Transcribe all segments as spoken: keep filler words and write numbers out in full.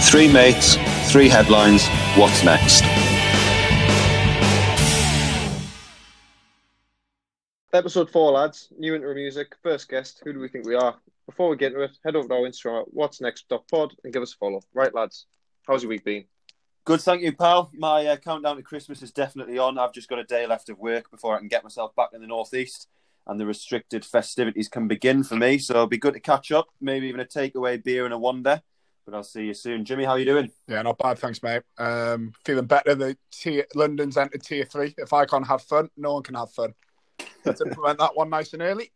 Three mates, three headlines. What's next? Episode four, lads. New intro music. First guest. Who do we think we are? Before we get into it, head over to our Instagram at what's next dot pod and give us a follow. Right, lads. How's your week been? Good, thank you, pal. My uh, countdown to Christmas is definitely on. I've just got a day left of work before I can get myself back in the northeast, and the restricted festivities can begin for me. So it'll be good to catch up. Maybe even a takeaway beer and a wander. But I'll see you soon. Jimmy, how are you doing? Yeah, not bad, thanks, mate. Um, feeling better. The tier, London's entered tier three. If I can't have fun, no one can have fun. Let's implement that one nice and early.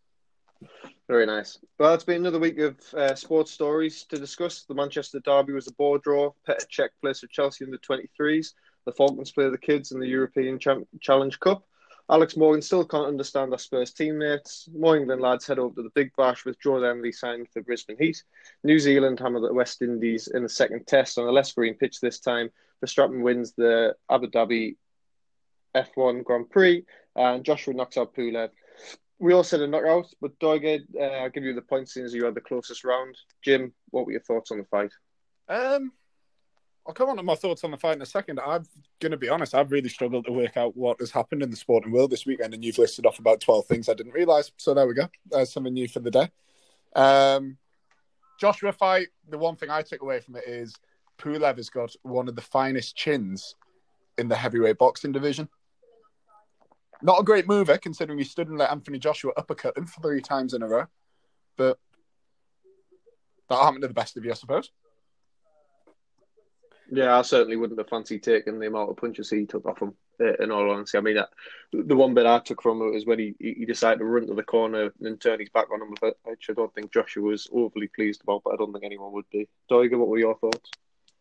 Very nice. Well, it's been another week of uh, sports stories to discuss. The Manchester derby was a ball draw. Petr Cech plays for Chelsea in the twenty-threes. The Falcons play the kids in the European Cham- Challenge Cup. Alex Morgan still can't understand our Spurs teammates. More England lads head over to the Big Bash with Jordan Emily signed for the Brisbane Heat. New Zealand hammer the West Indies in the second test on a less green pitch this time. Verstappen wins the Abu Dhabi F one Grand Prix and Joshua knocks out Pulev. We all said a knockout, but Doige, uh, I'll give you the points since you had the closest round. Jim, what were your thoughts on the fight? Um, I'll come on to my thoughts on the fight in a second. I'm going to be honest, I've really struggled to work out what has happened in the sporting world this weekend, and you've listed off about twelve things I didn't realise. So there we go. There's something new for the day. Um, Joshua fight, the one thing I took away from it is Pulev has got one of the finest chins in the heavyweight boxing division. Not a great mover, considering he stood and let Anthony Joshua uppercut him three times in a row. But that happened to the best of you, I suppose. Yeah, I certainly wouldn't have fancied taking the amount of punches he took off him, in all honesty. I mean, the one bit I took from it was when he, he decided to run to the corner and turn his back on him, which I don't think Joshua was overly pleased about, but I don't think anyone would be. Doige, what were your thoughts?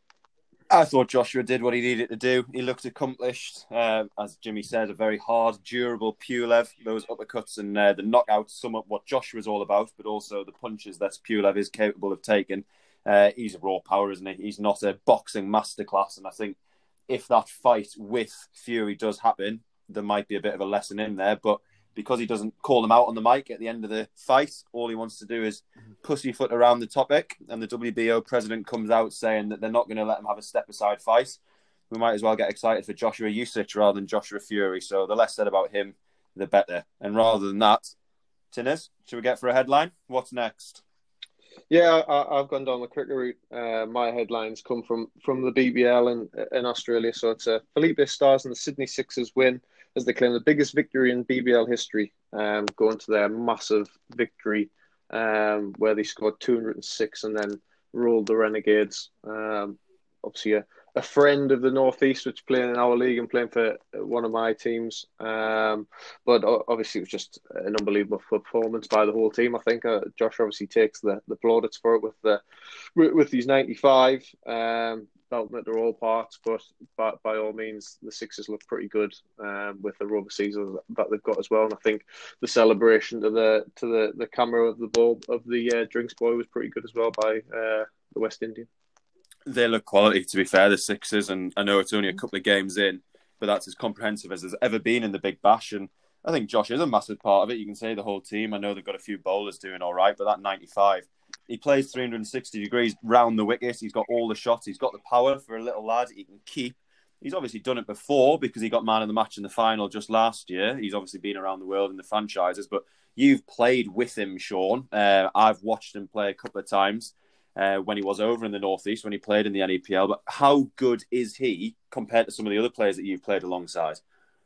I thought Joshua did what he needed to do. He looked accomplished. Uh, as Jimmy said, a very hard, durable Pulev. Those uppercuts and uh, the knockouts sum up what Joshua's all about, but also the punches that Pulev is capable of taking. Uh, he's a raw power, isn't he? He's not a boxing masterclass. And I think if that fight with Fury does happen, there might be a bit of a lesson in there. But because he doesn't call him out on the mic at the end of the fight, all he wants to do is pussyfoot around the topic. And the W B O president comes out saying that they're not going to let him have a step-aside fight. We might as well get excited for Joshua Usyk rather than Joshua Fury. So the less said about him, the better. And rather than that, Tinners, should we get for a headline? What's next? Yeah, I, I've gone down the cricket route. Uh, my headlines come from, from the B B L in, in Australia. So it's a Felipe Stars and the Sydney Sixers win as they claim the biggest victory in B B L history, um, going to their massive victory um, where they scored two hundred six and then rolled the Renegades. Um, obviously, a, a friend of the Northeast, which playing in our league and playing for one of my teams. Um, but obviously, it was just an unbelievable performance by the whole team. I think uh, Josh obviously takes the, the plaudits for it with the with, with these ninety-five. Um, belting it to all parts, but, but by all means, the Sixers look pretty good um, with the rubber seasons that they've got as well. And I think the celebration to the to the, the camera of the ball of the uh, drinks boy was pretty good as well by uh, the West Indian. They look quality, to be fair, the Sixers, and I know it's only a couple of games in, but that's as comprehensive as there's ever been in the Big Bash. And I think Josh is a massive part of it. You can say the whole team. I know they've got a few bowlers doing all right, but that ninety-five, he plays three hundred sixty degrees round the wicket. He's got all the shots. He's got the power for a little lad he can keep. He's obviously done it before because he got man of the match in the final just last year. He's obviously been around the world in the franchises, but you've played with him, Sean. Uh, I've watched him play a couple of times uh, when he was over in the Northeast, when he played in the N E P L. But how good is he compared to some of the other players that you've played alongside?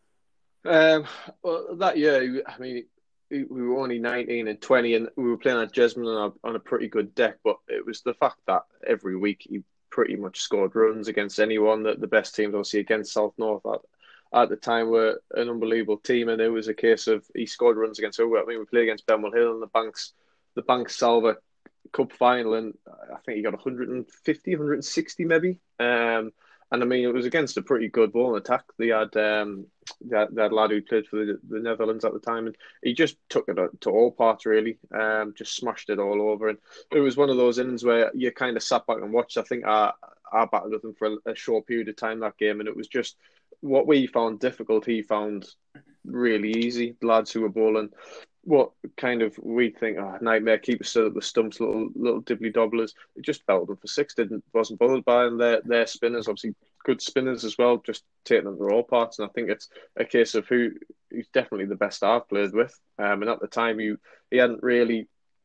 Um, well, that year, I mean, we were only nineteen and twenty, and we were playing at Jesmond on a, on a pretty good deck. But it was the fact that every week he pretty much scored runs against anyone. That the best teams, obviously, against South North at, at the time were an unbelievable team, and it was a case of he scored runs against who? I mean, we played against Benwell Hill in the Banks, the Banks Salva Cup final, and I think he got one hundred fifty, one hundred sixty maybe. Um, and I mean, it was against a pretty good ball attack. They had um, that that lad who played for the, the Netherlands at the time, and he just took it to all parts really. Um, just smashed it all over, and it was one of those innings where you kind of sat back and watched. I think I I battled with him for a, a short period of time that game, and it was just what we found difficult, he found really easy. The lads who were bowling what kind of we think, oh, nightmare keepers stood at the stumps, little little dibbly dobblers. It just belted them for six. Didn't wasn't bothered by them. Their their spinners, obviously good spinners as well. Just taking them to all parts. And I think it's a case of who he's definitely the best I've played with. Um, and at the time, you he hadn't really.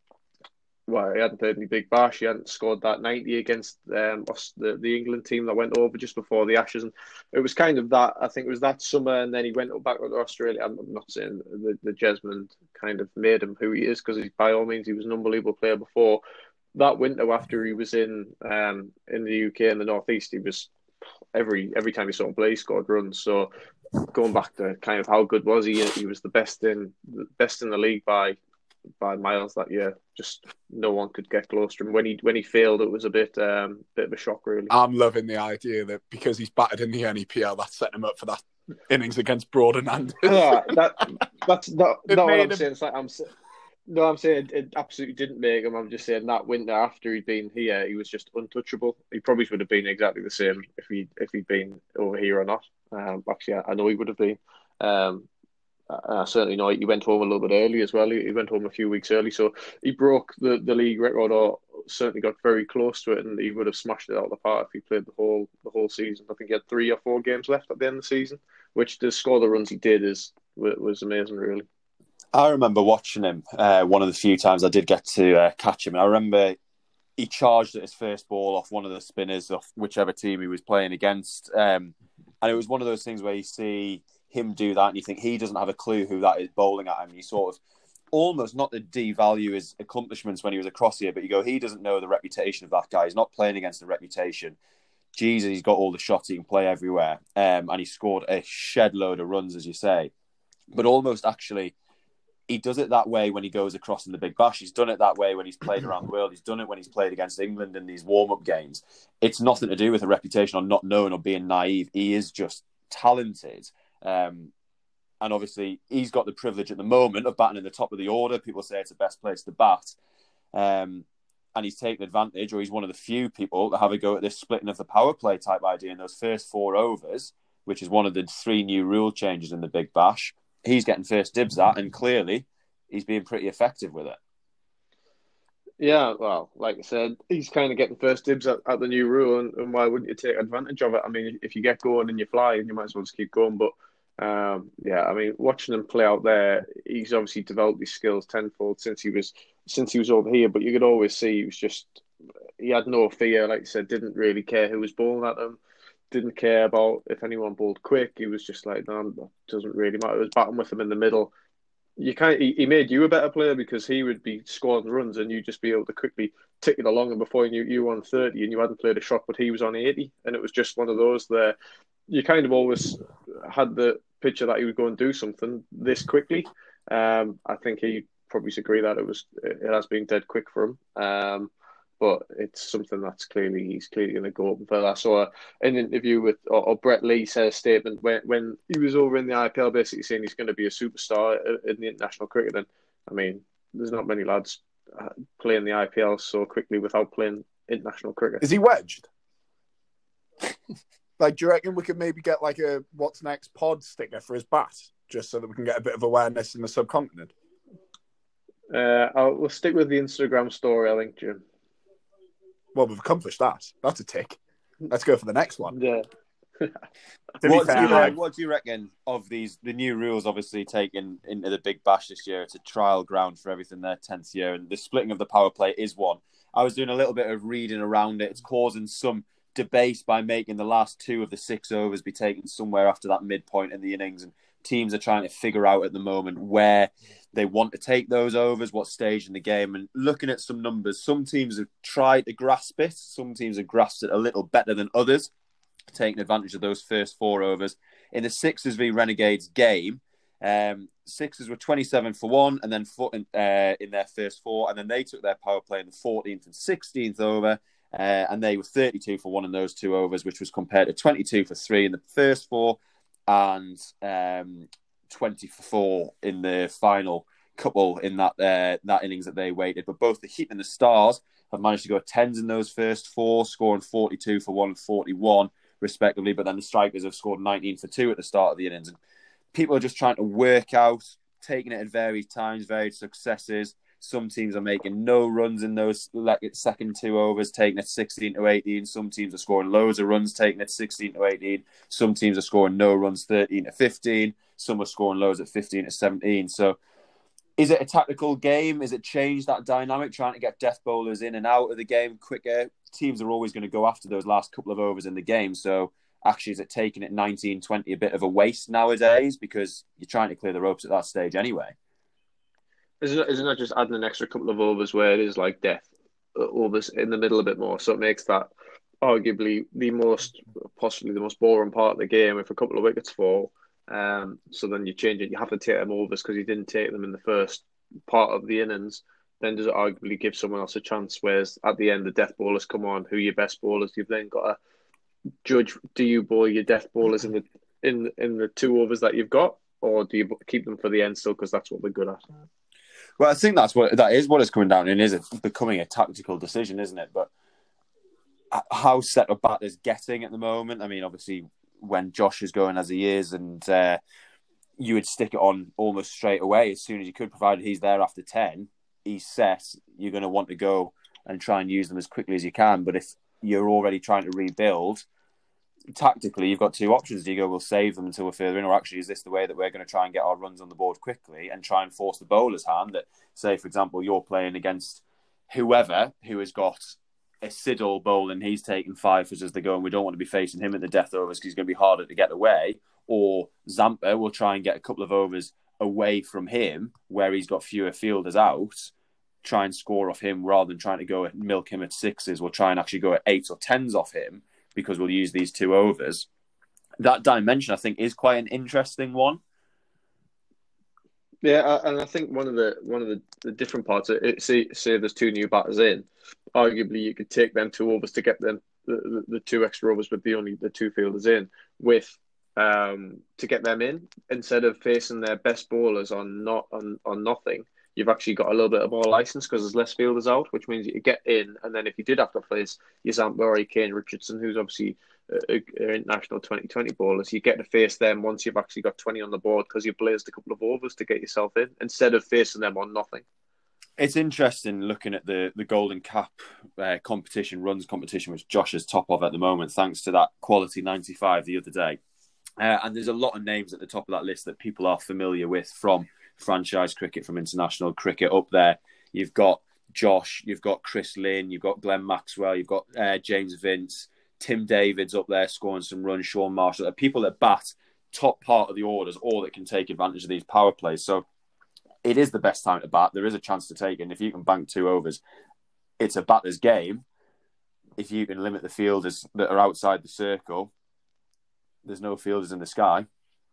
Well, he hadn't played any big bash. He hadn't scored that ninety against um, us, the the England team that went over just before the Ashes, and it was kind of that. I think it was that summer, and then he went back to Australia. I'm not saying the the Jesmond kind of made him who he is, because by all means he was an unbelievable player before that winter. After he was in um, in the U K and the Northeast, he was every every time he saw him play, he scored runs. So going back to kind of how good was he, he was the best in best in the league by. by miles that year. Just no one could get close to him. When he when he failed, it was a bit um bit of a shock, really. I'm loving the idea that because he's battered in the N E P L, that set him up for that innings against Broad and Anders. No, that that's not, It not what made I'm him- saying. It's like I'm sa- no, I'm saying it absolutely didn't make him. I'm just saying that winter after he'd been here, he was just untouchable. He probably would have been exactly the same if he if he'd been over here or not. Um, actually, I, I know he would have been. Um, I certainly know he went home a little bit early as well. He, he went home a few weeks early, so he broke the, the league record, or certainly got very close to it, and he would have smashed it out of the park if he played the whole the whole season. I think he had three or four games left at the end of the season, which to score the runs he did is was amazing, really. I remember watching him uh, one of the few times I did get to uh, catch him, and I remember he charged at his first ball off one of the spinners of whichever team he was playing against, um, and it was one of those things where you see him do that and you think he doesn't have a clue who that is bowling at him. You sort of almost not to devalue his accomplishments when he was across here, but you go, he doesn't know the reputation of that guy. He's not playing against the reputation. Jesus, he's got all the shots, he can play everywhere. Um, and he scored a shed load of runs, as you say. But almost actually, he does it that way when he goes across in the Big Bash. He's done it that way when he's played around the world. He's done it when he's played against England in these warm-up games. It's nothing to do with a reputation or not knowing or being naive. He is just talented. Um, and obviously, he's got the privilege at the moment of batting in the top of the order. People say it's the best place to bat. Um, and he's taken advantage, or he's one of the few people that have a go at this splitting of the power play type idea in those first four overs, which is one of the three new rule changes in the Big Bash. He's getting first dibs at, and clearly he's being pretty effective with it. Yeah, well, like I said, he's kind of getting first dibs at, at the new rule, and, and why wouldn't you take advantage of it? I mean, if you get going and you fly, and you might as well just keep going. But um, yeah, I mean, watching him play out there, he's obviously developed his skills tenfold since he was since he was over here. But you could always see he was just he had no fear, like you said, didn't really care who was bowling at him, didn't care about if anyone bowled quick. He was just like, no, that doesn't really matter. It was batting with him in the middle. You can't. He, he made you a better player because he would be scoring runs and you'd just be able to quickly tick it along. And before you knew, you were on thirty and you hadn't played a shot, but he was on eighty, and it was just one of those that you kind of always had the picture that he would go and do something this quickly. Um, I think he probably agree that it was it has been dead quick for him. Um, but it's something that's clearly he's clearly going to go up for. I saw an interview with or, or Brett Lee said a statement when when he was over in the I P L, basically saying he's going to be a superstar in the international cricket. And I mean, there's not many lads playing the I P L so quickly without playing international cricket. Is he wedged? Like, do you reckon we could maybe get like a what's next pod sticker for his bat, just so that we can get a bit of awareness in the subcontinent? Uh, I'll, we'll stick with the Instagram story, I think, Jim. Well, we've accomplished that. That's a tick. Let's go for the next one. Yeah. What, fair, do you, I- what do you reckon of these the new rules? Obviously, taken into the Big Bash this year, it's a trial ground for everything. Their tenth year, and the splitting of the power play is one. I was doing a little bit of reading around it. It's causing some debate by making the last two of the six overs be taken somewhere after that midpoint in the innings, and teams are trying to figure out at the moment where they want to take those overs, what stage in the game. And looking at some numbers, some teams have tried to grasp it. Some teams have grasped it a little better than others, taking advantage of those first four overs. In the Sixers v Renegades game, um, Sixers were twenty-seven for one, and then four, uh, in their first four, and then they took their power play in the fourteenth and sixteenth over, uh, and they were thirty-two for one in those two overs, which was compared to twenty-two for three in the first four, and um, twenty for four in the final couple in that uh, that innings that they waited. But both the Heat and the Stars have managed to go tens in those first four, scoring forty-two for one and forty-one respectively. But then the Strikers have scored nineteen for two at the start of the innings. And people are just trying to work out taking it at varied times, varied successes. Some teams are making no runs in those second two overs, taking it sixteen to eighteen. Some teams are scoring loads of runs, taking it sixteen to eighteen. Some teams are scoring no runs, thirteen to fifteen. Some are scoring loads at fifteen to seventeen. So is it a tactical game? Is it changed that dynamic, trying to get death bowlers in and out of the game quicker? Teams are always going to go after those last couple of overs in the game. So actually, is it taking it nineteen, twenty a bit of a waste nowadays because you're trying to clear the ropes at that stage anyway? Isn't it, isn't it just adding an extra couple of overs where it is like death overs in the middle a bit more? So it makes that arguably the most, possibly the most boring part of the game if a couple of wickets fall. Um, so then you change it. You have to take them overs because you didn't take them in the first part of the innings. Then does it arguably give someone else a chance? Whereas at the end, the death bowlers come on. Who are your best bowlers? You've then got to judge: do you bowl your death bowlers in the in in the two overs that you've got, or do you keep them for the end still because that's what they're good at? Well, I think that's what that is what it's coming down in. Is it becoming a tactical decision, isn't it? But how set up batters getting at the moment? I mean, obviously, when Josh is going as he is, and uh, you would stick it on almost straight away as soon as you could, provided he's there after ten, he's set. You're going to want to go and try and use them as quickly as you can. But if you're already trying to rebuild, tactically, you've got two options. Do you go, we'll save them until we're further in, or actually, is this the way that we're going to try and get our runs on the board quickly and try and force the bowler's hand? That, say, for example, you're playing against whoever who has got a Siddle bowl and he's taking five as they go, and we don't want to be facing him at the death overs because he's going to be harder to get away. Or Zampa will try and get a couple of overs away from him where he's got fewer fielders out, try and score off him rather than trying to go and milk him at sixes. We'll try and actually go at eights or tens off him because we'll use these two overs. That dimension, I think, is quite an interesting one. Yeah, and I think one of the one of the, the different parts, it, say say there's two new batters in, arguably you could take them two overs to get them the, the, the two extra overs with the only the two fielders in with um to get them in instead of facing their best bowlers on not on, on nothing. You've actually got a little bit of more license because there's less fielders out, which means you get in, and then if you did have to face your Zampa or Kane Richardson, who's obviously uh, international twenty twenty bowlers, you get to face them once you've actually got twenty on the board because you've blazed a couple of overs to get yourself in instead of facing them on nothing. It's interesting looking at the, the Golden Cap uh, competition, runs competition, which Josh is top of at the moment, thanks to that quality ninety-five the other day. Uh, and there's a lot of names at the top of that list that people are familiar with from franchise cricket, from international cricket up there. You've got Josh, you've got Chris Lynn, you've got Glenn Maxwell, you've got uh, James Vince, Tim David's up there scoring some runs, Sean Marshall, people that bat top part of the orders or that can take advantage of these power plays. So it is the best time to bat. There is a chance to take it. And if you can bank two overs, it's a batter's game. If you can limit the fielders that are outside the circle, there's no fielders in the sky.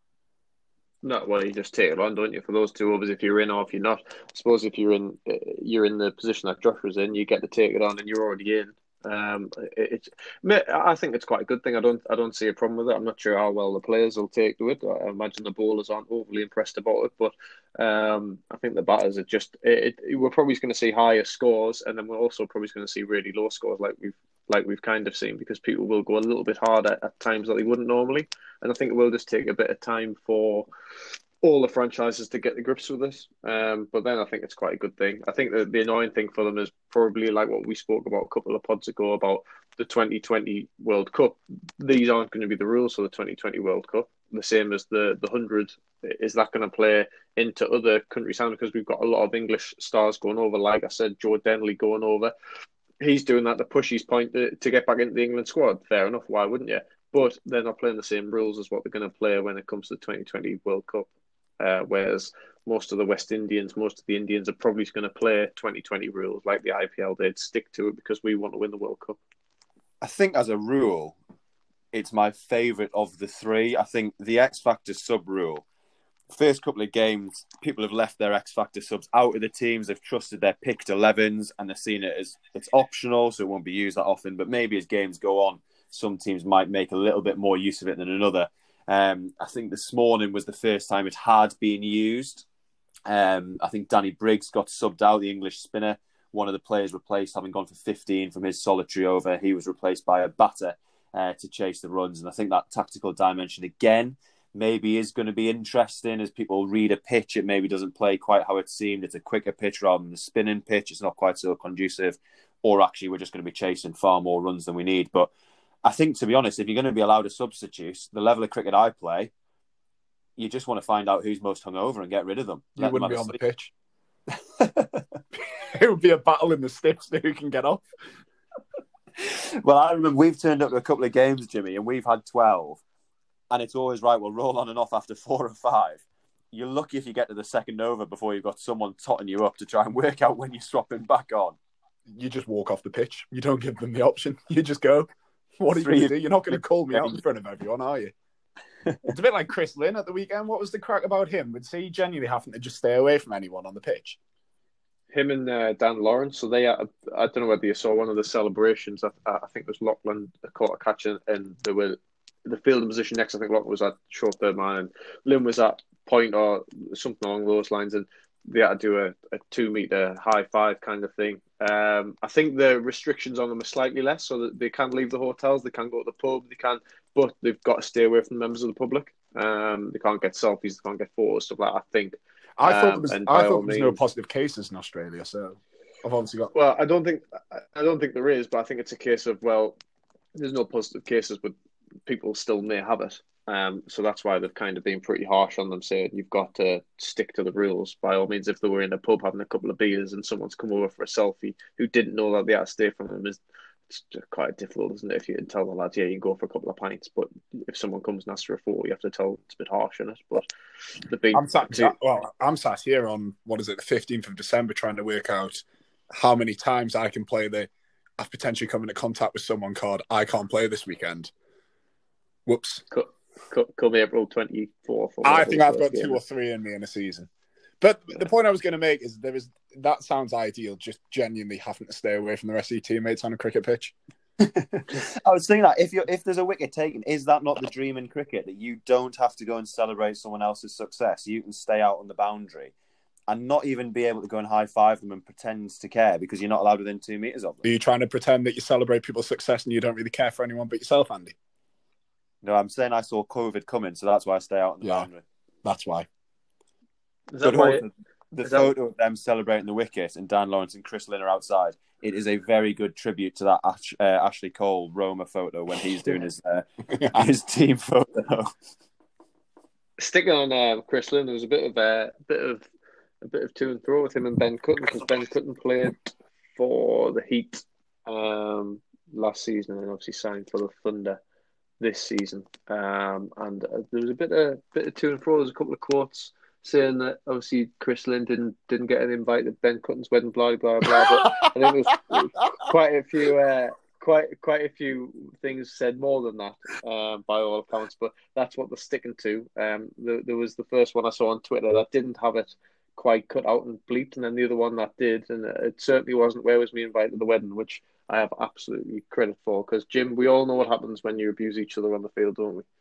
No, well, you just take it on, don't you? For those two overs, if you're in or if you're not. I suppose if you're in, you're in the position that Josh was in, you get to take it on, and you're already in. Um, it's, I think it's quite a good thing. I don't, I don't see a problem with it. I'm not sure how well the players will take to it. I imagine the bowlers aren't overly impressed about it, but um, I think the batters are just. It, it, we're probably going to see higher scores, and then we're also probably going to see really low scores, like we've, like we've kind of seen, because people will go a little bit harder at times that they wouldn't normally. And I think it will just take a bit of time for all the franchises to get the grips with this. Um, but then I think it's quite a good thing. I think the, the annoying thing for them is probably like what we spoke about a couple of pods ago about the twenty twenty World Cup. These aren't going to be the rules for the twenty twenty World Cup. The same as the, the one hundred. Is that going to play into other countries? Because we've got a lot of English stars going over. Like I said, Joe Denley going over. He's doing that to push his point to, to get back into the England squad. Fair enough. Why wouldn't you? But they're not playing the same rules as what they're going to play when it comes to the twenty twenty World Cup. Uh, whereas most of the West Indians, most of the Indians are probably going to play twenty twenty rules like the I P L did, stick to it because we want to win the World Cup. I think as a rule, it's my favourite of the three. I think the X Factor sub rule, first couple of games, people have left their X Factor subs out of the teams. They've trusted their picked elevens and they've seen it as it's optional, so it won't be used that often. But maybe as games go on, some teams might make a little bit more use of it than another. Um, I think this morning was the first time it had been used. Um, I think Danny Briggs got subbed out, the English spinner. One of the players replaced, having gone for fifteen from his solitary over. He was replaced by a batter uh, to chase the runs. And I think that tactical dimension again maybe is going to be interesting as people read a pitch. It maybe doesn't play quite how it seemed. It's a quicker pitch rather than the spinning pitch. It's not quite so conducive. Or actually, we're just going to be chasing far more runs than we need. But I think, to be honest, if you're going to be allowed a substitute, the level of cricket I play, you just want to find out who's most hungover and get rid of them. You wouldn't be on the pitch. It would be a battle in the sticks to who can get off. Well, I remember we've turned up to a couple of games, Jimmy, and we've had twelve. And it's always right, we'll roll on and off after four or five. You're lucky if you get to the second over before you've got someone totting you up to try and work out when you're swapping back on. You just walk off the pitch. You don't give them the option. You just go. What are you going to do? You're not going to call me out in front of everyone, are you? It's a bit like Chris Lynn at the weekend. What was the crack about him? Would he genuinely having to just stay away from anyone on the pitch? Him and uh, Dan Lawrence. So they, uh, I don't know whether you saw one of the celebrations. I, I think it was Lachlan caught a catch, and, and they were the fielding position next. I think Lachlan was at short third man, and Lynn was at point or something along those lines, and they had to do a, a two meter high five kind of thing. Um, I think the restrictions on them are slightly less, so that they can leave the hotels, they can go to the pub, they can, but they've got to stay away from the members of the public. Um, they can't get selfies, they can't get photos, stuff like that. I think. I thought there um, was, I thought there was means, no positive cases in Australia, so I've obviously got. Well, I don't think I don't think there is, but I think it's a case of well, there's no positive cases, but people still may have it. Um, so that's why they've kind of been pretty harsh on them, saying you've got to stick to the rules. By all means, if they were in a pub having a couple of beers and someone's come over for a selfie who didn't know that they had to stay from them, is it's quite difficult, isn't it? If you can tell the lads, yeah, you can go for a couple of pints, but if someone comes and asks for a photo, you have to tell it's a bit harsh on it. But the big, I'm sat, too, well, I'm sat here on what is it, the fifteenth of December, trying to work out how many times I can play the. I've potentially come into contact with someone called I can't play this weekend. Whoops. Cut. Come April twenty-fourth. I think I've got two or three in me in a season. But yeah. The point I was going to make is there is that sounds ideal, just genuinely having to stay away from the rest of your teammates on a cricket pitch. I was thinking that if you if there's a wicket taken, is that not the dream in cricket, that you don't have to go and celebrate someone else's success? You can stay out on the boundary and not even be able to go and high-five them and pretend to care because you're not allowed within two metres of them. Are you trying to pretend that you celebrate people's success and you don't really care for anyone but yourself, Andy? No, I'm saying I saw COVID coming, so that's why I stay out on the yeah, boundary. That's why. Is that why it, the is photo that... of them celebrating the wicket and Dan Lawrence and Chris Lynn are outside, it is a very good tribute to that Ash, uh, Ashley Cole Roma photo when he's doing his uh, his team photo. Sticking on uh, Chris Lynn, there was a bit of uh, a bit of a bit of to and fro with him and Ben Cutton, because Ben Cutton played for the Heat um, last season and obviously signed for the Thunder this season, um, and uh, there was a bit of bit of to and fro. There's a couple of quotes saying that obviously Chris Lynn didn't didn't get an invite to Ben Cutton's wedding, blah blah blah. But I think there was quite a few uh, quite quite a few things said more than that, um, by all accounts. But that's what they're sticking to. Um, there, there was the first one I saw on Twitter that didn't have it quite cut out and bleeped, and then the other one that did, and it certainly wasn't "Where was me invited to the wedding," which I have absolutely credit for, because Jim, we all know what happens when you abuse each other on the field, don't we?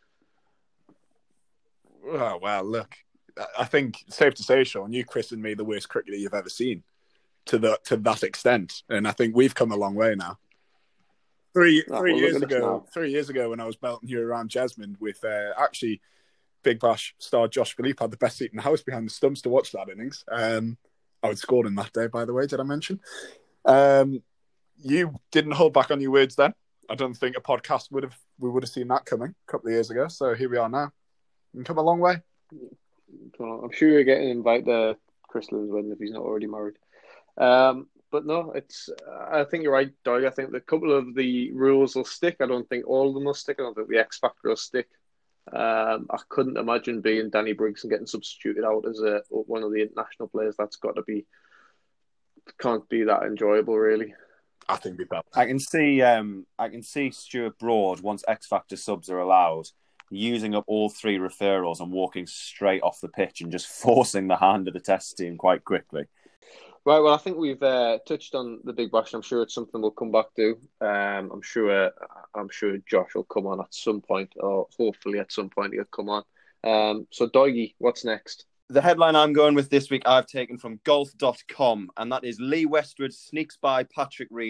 Oh, well, look, I think it's safe to say, Sean, you christened me the worst cricketer you've ever seen to the to that extent, and I think we've come a long way now. Three oh, three well, years ago, three years ago, when I was belting you around Jasmine with uh, actually Big Bash star Josh Philippe had the best seat in the house behind the stumps to watch that innings. Um, I would scored in that day, by the way. Did I mention? Um, You didn't hold back on your words then. I don't think a podcast would have we would have seen that coming a couple of years ago. So here we are now. We've come a long way. Well, I'm sure you're getting invited to Chris Lynn's wedding if he's not already married. Um, but no, it's. I think you're right, Doug. I think the couple of the rules will stick. I don't think all of them will stick. I don't think the X Factor will stick. Um, I couldn't imagine being Danny Briggs and getting substituted out as a one of the international players. That's got to be can't be that enjoyable, really. I think we better. I can see, um, I can see Stuart Broad, once X Factor subs are allowed, using up all three referrals and walking straight off the pitch and just forcing the hand of the test team quite quickly. Right. Well, I think we've uh, touched on the Big Bash. I'm sure it's something we'll come back to. Um, I'm sure. I'm sure Josh will come on at some point, or hopefully at some point he'll come on. Um, so, Doigie, what's next? The headline I'm going with this week I've taken from golf dot com, and that is Lee Westwood sneaks by Patrick Reed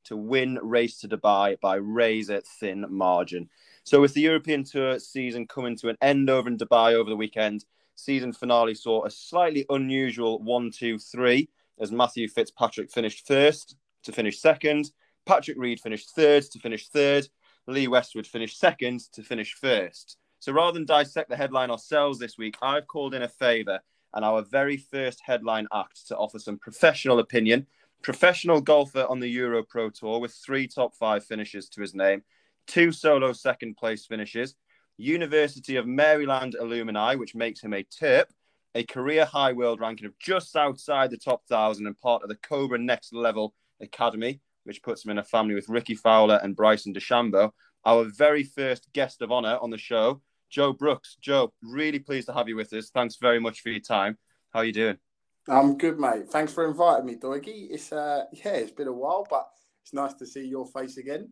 to win Race to Dubai by razor-thin margin. So with the European Tour season coming to an end over in Dubai over the weekend, season finale saw a slightly unusual one two three as Matthew Fitzpatrick finished first to finish second, Patrick Reed finished third to finish third, Lee Westwood finished second to finish first. So rather than dissect the headline ourselves this week, I've called in a favour and our very first headline act to offer some professional opinion. Professional golfer on the Euro Pro Tour with three top five finishes to his name, two solo second place finishes, University of Maryland alumni, which makes him a Terp, a career high world ranking of just outside the top thousand and part of the Cobra Next Level Academy, which puts him in a family with Ricky Fowler and Bryson DeChambeau. Our very first guest of honour on the show, Joe Brooks. Joe, really pleased to have you with us. Thanks very much for your time. How are you doing? I'm good, mate. Thanks for inviting me, Doigie. It's uh, yeah, it's been a while, but it's nice to see your face again.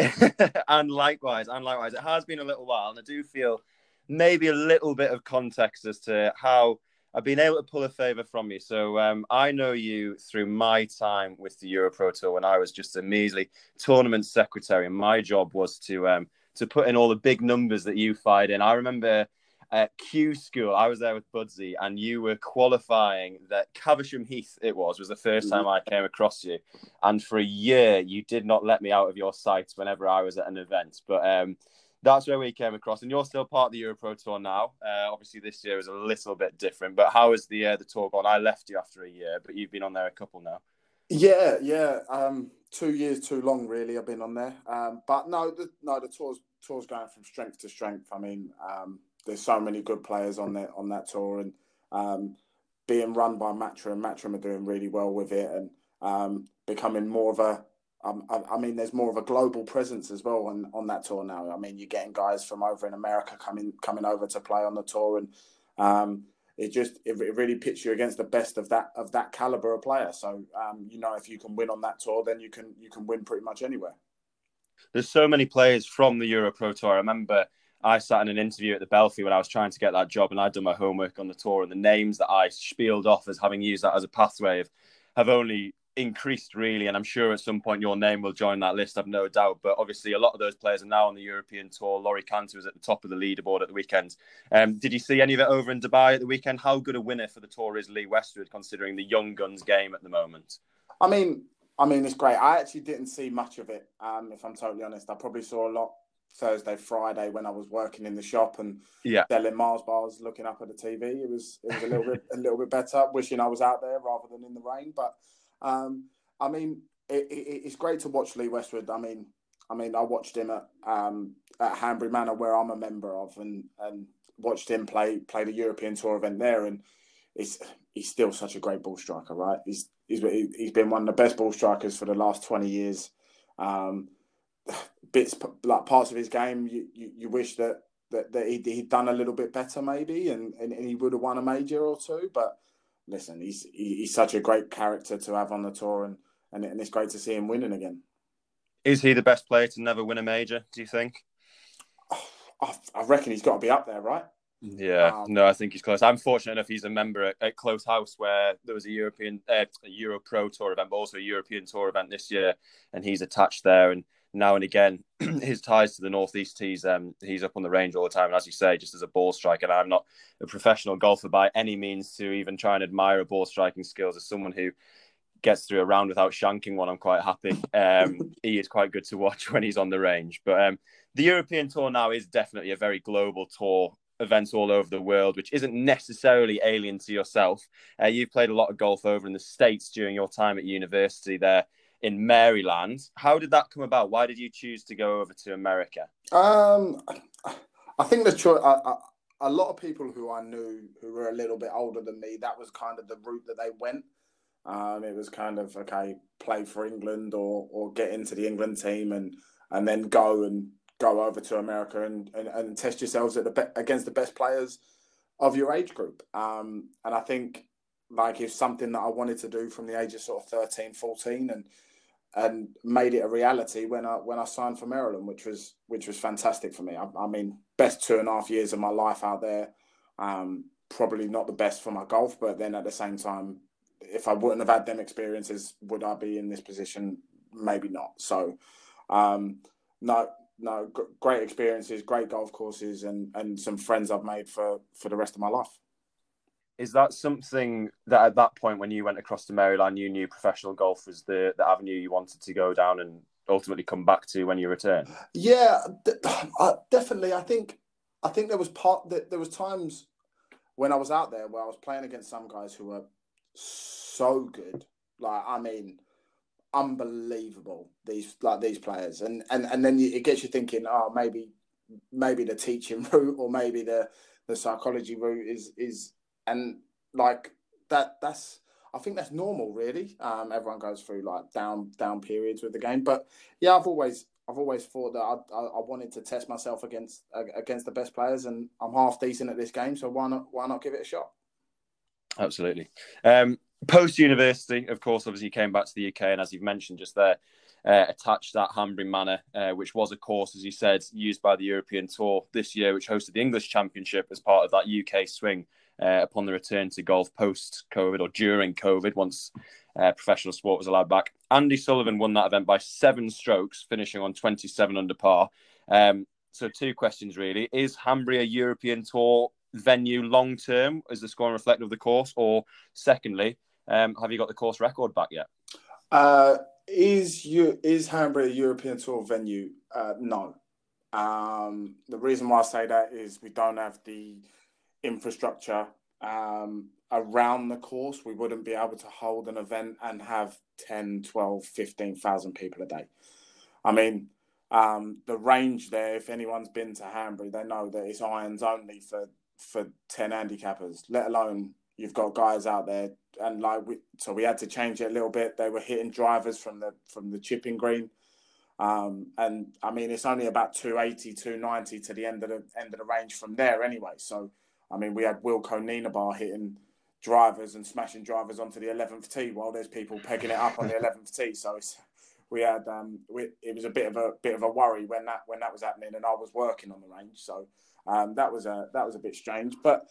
and likewise, and likewise, it has been a little while, and I do feel maybe a little bit of context as to how I've been able to pull a favour from you. So um, I know you through my time with the Euro Pro Tour when I was just a measly tournament secretary, and my job was to um, to put in all the big numbers that you fired in. I remember at Q School, I was there with Budsy, and you were qualifying that Caversham Heath, it was, was the first time I came across you. And for a year, you did not let me out of your sights whenever I was at an event. But um, that's where we came across. And you're still part of the Euro Pro Tour now. Uh, obviously, this year is a little bit different. But how has the uh, the tour gone? I left you after a year, but you've been on there a couple now. Yeah, yeah. Um, two years too long, really. I've been on there. Um, but no, the, no, the tour's tour's going from strength to strength. I mean, um, there's so many good players on there on that tour, and um, being run by Matchroom. Matchroom are doing really well with it, and um, becoming more of a. Um, I, I mean, there's more of a global presence as well on, on that tour now. I mean, you're getting guys from over in America coming coming over to play on the tour, and um, it just it, it really pits you against the best of that of that caliber of player. So um, you know, if you can win on that tour, then you can you can win pretty much anywhere. There's so many players from the Euro Pro Tour. I remember I sat in an interview at the Belfry when I was trying to get that job, and I'd done my homework on the tour, and the names that I spieled off as having used that as a pathway have, have only increased, really. And I'm sure at some point your name will join that list, I've no doubt. But obviously, a lot of those players are now on the European Tour. Laurie Cantor was at the top of the leaderboard at the weekend. Um, did you see any of it over in Dubai at the weekend? How good a winner for the tour is Lee Westwood, considering the young guns game at the moment? I mean, I mean, it's great. I actually didn't see much of it, um, if I'm totally honest. I probably saw a lot Thursday, Friday when I was working in the shop and yeah. selling Mars bars, looking up at the T V. It was it was a little bit a little bit better. Wishing I was out there rather than in the rain. But um, I mean, it, it, it's great to watch Lee Westwood. I mean, I mean, I watched him at um, at Hanbury Manor, where I'm a member of, and and watched him play play the European Tour event there. And it's he's still such a great ball striker, right? He's he's he's been one of the best ball strikers for the last twenty years. Um, bits like parts of his game you, you, you wish that that, that he'd, he'd done a little bit better maybe and, and, and he would have won a major or two, but listen, he's he, he's such a great character to have on the tour, and, and and it's great to see him winning again. Is he the best player to never win a major, do you think? Oh, I, I reckon he's got to be up there, right? Yeah, um, no, I think he's close. I'm fortunate enough he's a member at, at Close House, where there was a European uh, a Euro Pro Tour event, but also a European Tour event this year, and he's attached there. And now and again, his ties to the Northeast Tees, um, he's up on the range all the time. And as you say, just as a ball striker, and I'm not a professional golfer by any means to even try and admire a ball striking skills. As someone who gets through a round without shanking one, I'm quite happy. Um, he is quite good to watch when he's on the range. But um, the European Tour now is definitely a very global tour, events all over the world, which isn't necessarily alien to yourself. Uh, you've played a lot of golf over in the States during your time at university there in Maryland. How did that come about? Why did you choose to go over to America? Um, I think the choice. A lot of people who I knew who were a little bit older than me, that was kind of the route that they went. Um, it was kind of, okay, play for England or or get into the England team and and then go and go over to America and and, and test yourselves at the be- against the best players of your age group. Um, and I think like it's something that I wanted to do from the age of sort of thirteen, fourteen, and and made it a reality when I when I signed for Maryland, which was which was fantastic for me. I, I mean, best two and a half years of my life out there. Um, probably not the best for my golf, but then at the same time, if I wouldn't have had them experiences, would I be in this position maybe not. So, um, no, no, g- great experiences, great golf courses, and and some friends I've made for for the rest of my life. Is that something that at that point when you went across to Maryland, you knew professional golf was the, the avenue you wanted to go down and ultimately come back to when you returned? Yeah, d- uh, definitely. I think I think there was part that there was times when I was out there where I was playing against some guys who were so good. Like, I mean, unbelievable. These like these players, and and and then it gets you thinking, oh, maybe maybe the teaching route or maybe the the psychology route is is and like that. That's I think that's normal, really. Um, everyone goes through like down down periods with the game, but yeah, I've always I've always thought that I, I, I wanted to test myself against against the best players, and I'm half decent at this game, so why not why not give it a shot? Absolutely. Um, Post university, of course, obviously you came back to the U K, and as you've mentioned just there, uh, attached that Hanbury Manor, uh, which was a course, as you said, used by the European Tour this year, which hosted the English Championship as part of that U K swing uh, upon the return to golf post-COVID or during COVID, once uh, professional sport was allowed back. Andy Sullivan won that event by seven strokes, finishing on twenty-seven under par. Um, so two questions, really. Is Hanbury a European Tour venue long-term? Is the scoring reflective of the course? Or secondly, um, have you got the course record back yet? Uh, is you is Hanbury a European Tour venue? Uh, no. Um, the reason why I say that is we don't have the infrastructure um, around the course. We wouldn't be able to hold an event and have ten, twelve, fifteen thousand people a day. I mean, um, the range there, if anyone's been to Hanbury, they know that it's irons only for, for ten handicappers, let alone you've got guys out there. And like, we, so we had to change it a little bit. They were hitting drivers from the, from the chipping green. Um, and I mean, it's only about two eighty, two ninety to the end of the end of the range from there anyway. So, I mean, we had Wilco Nienaber hitting drivers and smashing drivers onto the eleventh tee while there's people pegging it up on the eleventh tee. So it's, we had, um, we, it was a bit of a bit of a worry when that when that was happening, and I was working on the range. So um, that was a that was a bit strange. But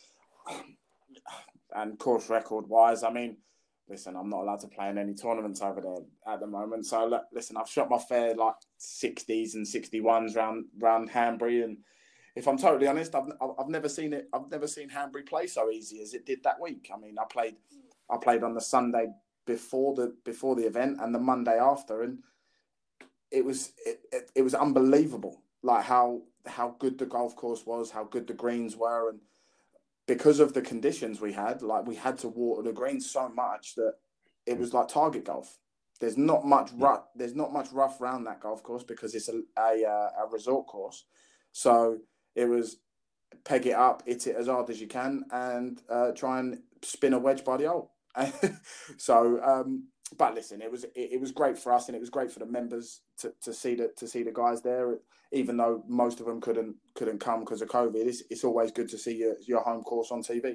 and course record wise, I mean, listen, I'm not allowed to play in any tournaments over there at the moment. So listen, I've shot my fair like sixties and sixty-ones round round Hanbury, and if I'm totally honest, I've I've never seen it. I've never seen Hanbury play so easy as it did that week. I mean, I played I played on the Sunday before the before the event and the Monday after, and it was it, it, it was unbelievable. Like how how good the golf course was, how good the greens were, and because of the conditions we had, like we had to water the greens so much that it was like target golf. There's not much rough. There's not much rough around that golf course because it's a a, a resort course. So it was peg it up, hit it as hard as you can, and uh, try and spin a wedge by the hole. so, um, but listen, it was it, it was great for us, and it was great for the members to, to see the to see the guys there. Even though most of them couldn't couldn't come because of COVID, it's it's always good to see your your home course on T V.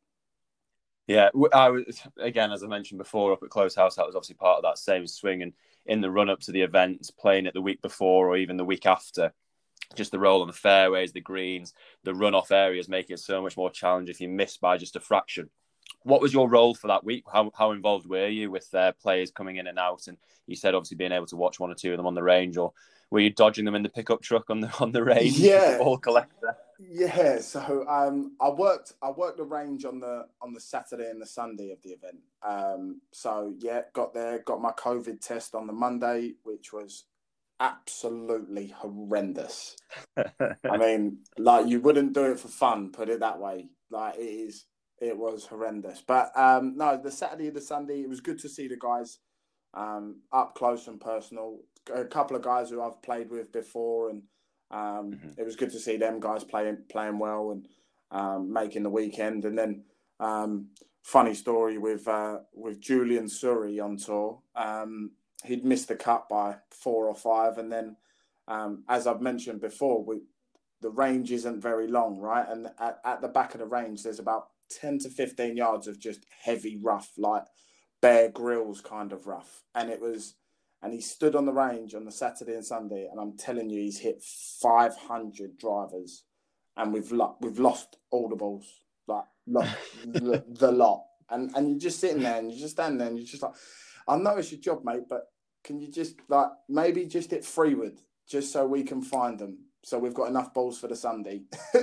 Yeah, I was, again, as I mentioned before, up at Close House, that was obviously part of that same swing. And in the run up to the event, playing it the week before or even the week after, just the roll on the fairways, the greens, the runoff areas make it so much more challenging if you miss by just a fraction. What was your role for that week? How how involved were you with uh, players coming in and out? And you said obviously being able to watch one or two of them on the range, or were you dodging them in the pickup truck on the on the range? Yeah, all collector. Yeah. So um, I worked I worked the range on the on the Saturday and the Sunday of the event. Um, so yeah, got there, got my COVID test on the Monday, which was absolutely horrendous. I mean, like you wouldn't do it for fun, put it that way. Like it is. It was horrendous. But um, no, the Saturday and the Sunday, it was good to see the guys um, up close and personal. A couple of guys who I've played with before, and um, mm-hmm. it was good to see them guys playing playing well and um, making the weekend. And then um, funny story with uh, with Julian Surrey on tour. Um, he'd missed the cut by four or five, and then um, as I've mentioned before, we, the range isn't very long, right? And at, at the back of the range, there's about ten to fifteen yards of just heavy rough, like Bear Grylls kind of rough. And it was, and he stood on the range on the Saturday and Sunday, and I'm telling you, he's hit five hundred drivers, and we've lo- we've lost all the balls, like lost the, the lot. And and you're just sitting there, and you're just standing there, and you're just like, I know it's your job, mate, but can you just like maybe just hit Freewood just so we can find them, so we've got enough balls for the Sunday.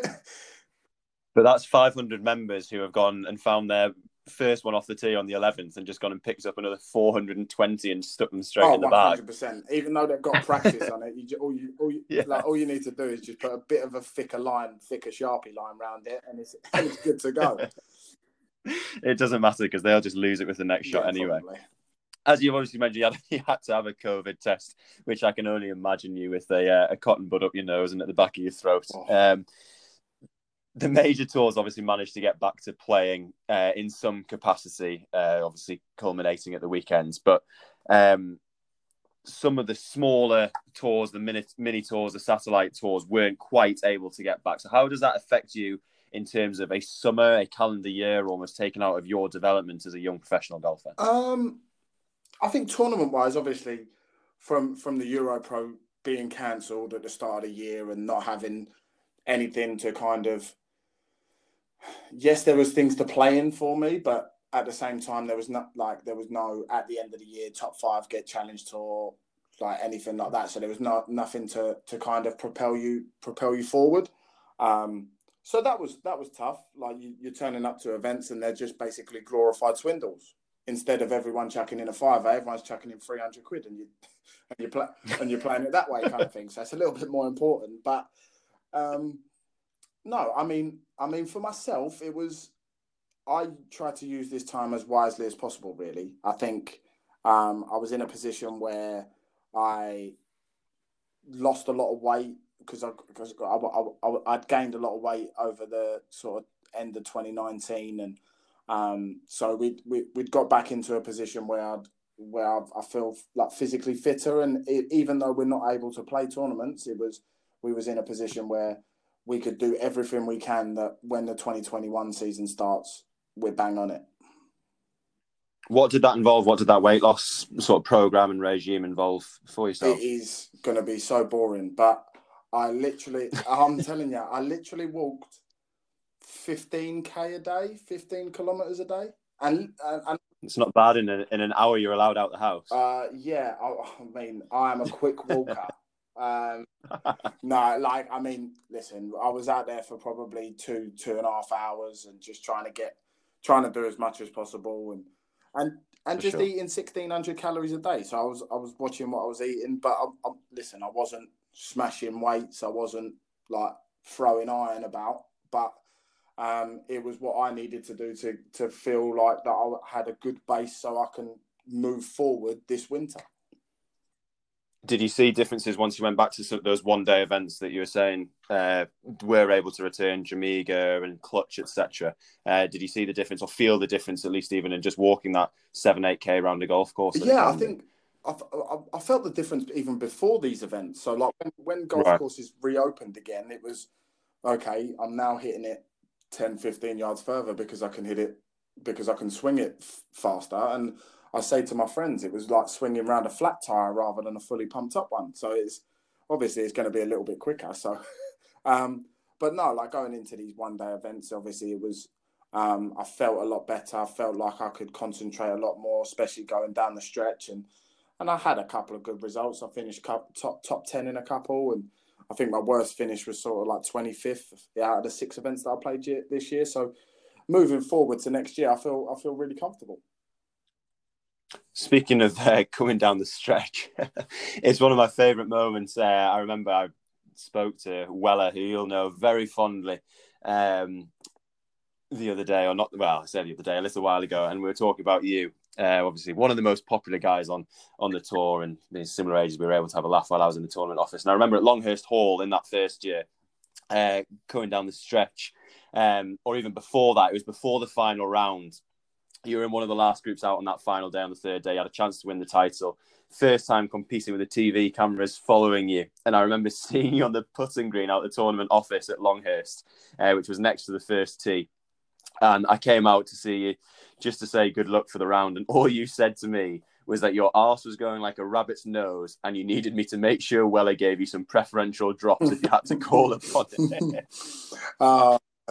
But that's five hundred members who have gone and found their first one off the tee on the eleventh and just gone and picked up another four hundred twenty and stuck them straight oh, in the one hundred bag. percent. Even though they've got practice on it, you just, all you all you, Yeah. like all you need to do is just put a bit of a thicker line, thicker Sharpie line around it, and it's and it's good to go. It doesn't matter because they'll just lose it with the next shot Yeah, anyway. probably. As you've obviously mentioned, you had, you had to have a COVID test, which I can only imagine you with a, uh, a cotton bud up your nose and at the back of your throat. Oh. Um, the major tours obviously managed to get back to playing uh, in some capacity, uh, obviously culminating at the weekends. But um, some of the smaller tours, the mini, mini tours, the satellite tours, weren't quite able to get back. So how does that affect you in terms of a summer, a calendar year almost taken out of your development as a young professional golfer? Um, I think tournament-wise, obviously, from from the Euro Pro being cancelled at the start of the year and not having anything to kind of, yes, there was things to play in for me, but at the same time, there was not like there was no at the end of the year top five get challenge tour, like anything like that. So there was not nothing to to kind of propel you propel you forward. Um, so that was that was tough. Like you, you're turning up to events and they're just basically glorified swindles. Instead of everyone chucking in a fiver, everyone's chucking in three hundred quid, and you and you play and you're playing it that way, kind of thing. So it's a little bit more important. But um, no, I mean, I mean, for myself, it was. I tried to use this time as wisely as possible. Really, I think um, I was in a position where I lost a lot of weight because I because I, I, I, I'd gained a lot of weight over the sort of end of twenty nineteen and. Um, so we we we'd got back into a position where I'd, where I've, I feel like physically fitter, and it, even though we're not able to play tournaments, it was we was in a position where we could do everything we can that when the twenty twenty-one season starts, we're bang on it. What did that involve? What did that weight loss sort of program and regime involve for yourself? It is going to be so boring, but I literally, I'm telling you, I literally walked fifteen K a day, fifteen kilometers a day. And, and, and it's not bad in, a, in an hour you're allowed out the house. Uh, yeah, I, I mean, I am a quick walker. um, no, like, I mean, listen, I was out there for probably two, two and a half hours and just trying to get, trying to do as much as possible and, and, and For just sure. eating sixteen hundred calories a day. So I was, I was watching what I was eating, but I, I, listen, I wasn't smashing weights. I wasn't like throwing iron about, but Um, it was what I needed to do to to feel like that I had a good base so I can move forward this winter. Did you see differences once you went back to some, those one-day events that you were saying uh, were able to return, Jamaica and Clutch, et cetera? Uh, did you see the difference or feel the difference, at least even in just walking that seven, eight K around the golf course? Yeah, I think I, I, I felt the difference even before these events. So like when, when golf Right. courses reopened again, it was, okay, I'm now hitting it ten, fifteen yards further because I can hit it, because I can swing it f- faster. And I say to my friends, it was like swinging around a flat tire rather than a fully pumped up one. So it's obviously it's going to be a little bit quicker. So, um, but no, like going into these one day events, obviously it was, um, I felt a lot better. I felt like I could concentrate a lot more, especially going down the stretch. And, and I had a couple of good results. I finished top, top, top ten in a couple, and I think my worst finish was sort of like twenty-fifth out of the six events that I played this year. So moving forward to next year, I feel I feel really comfortable. Speaking of uh, coming down the stretch, it's one of my favourite moments. Uh, I remember I spoke to Weller, who you'll know very fondly, um, the other day, or not, well, I said the other day, a little while ago, and we were talking about you. Uh, obviously, one of the most popular guys on on the tour, and in similar ages, we were able to have a laugh while I was in the tournament office. And I remember at Longhurst Hall in that first year, uh, coming down the stretch, um, or even before that, it was before the final round. You were in one of the last groups out on that final day, on the third day. You had a chance to win the title. First time competing with the T V cameras following you. And I remember seeing you on the putting green out the tournament office at Longhurst, uh, which was next to the first tee. And I came out to see you just to say good luck for the round. And all you said to me was that your arse was going like a rabbit's nose and you needed me to make sure Weller gave you some preferential drops if you had to call upon it. uh, um,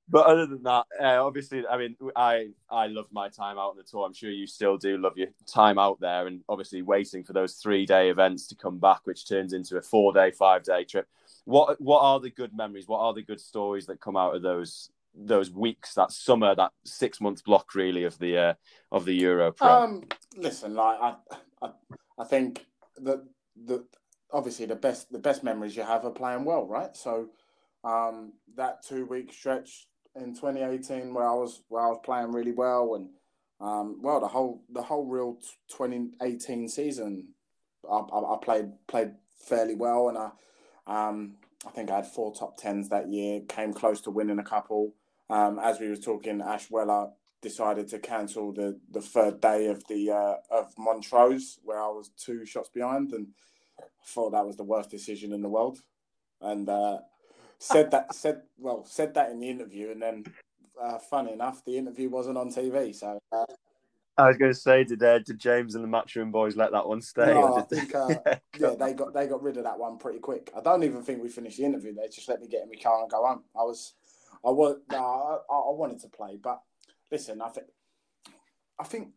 But other than that, uh, obviously, I mean, I I loved my time out on the tour. I'm sure you still do love your time out there, and obviously waiting for those three day events to come back, which turns into a four day, five day trip. What what are the good memories? What are the good stories that come out of those those weeks, that summer, that six month block, really, of the uh, of the Euro Pro? Um, listen, like I, I, I think that the obviously the best the best memories you have are playing well, right? So, um, that two week stretch in twenty eighteen where I was where I was playing really well, and um, well, the whole the whole real twenty eighteen season, I, I, I played played fairly well, and I um, I think I had four top tens that year, came close to winning a couple. Um, as we were talking, Ash Weller decided to cancel the, the third day of the uh, of Montrose, where I was two shots behind, and I thought that was the worst decision in the world. And uh, said that said well said that in the interview, and then uh, funny enough, the interview wasn't on T V. So uh, I was going to say, did uh, did James and the Matchroom boys let that one stay? no, or I did think they... uh, yeah, yeah, they got they got rid of that one pretty quick. I don't even think we finished the interview. They just let me get in my car and go home. I was. I was no, I, I wanted to play, but listen, I think, I think,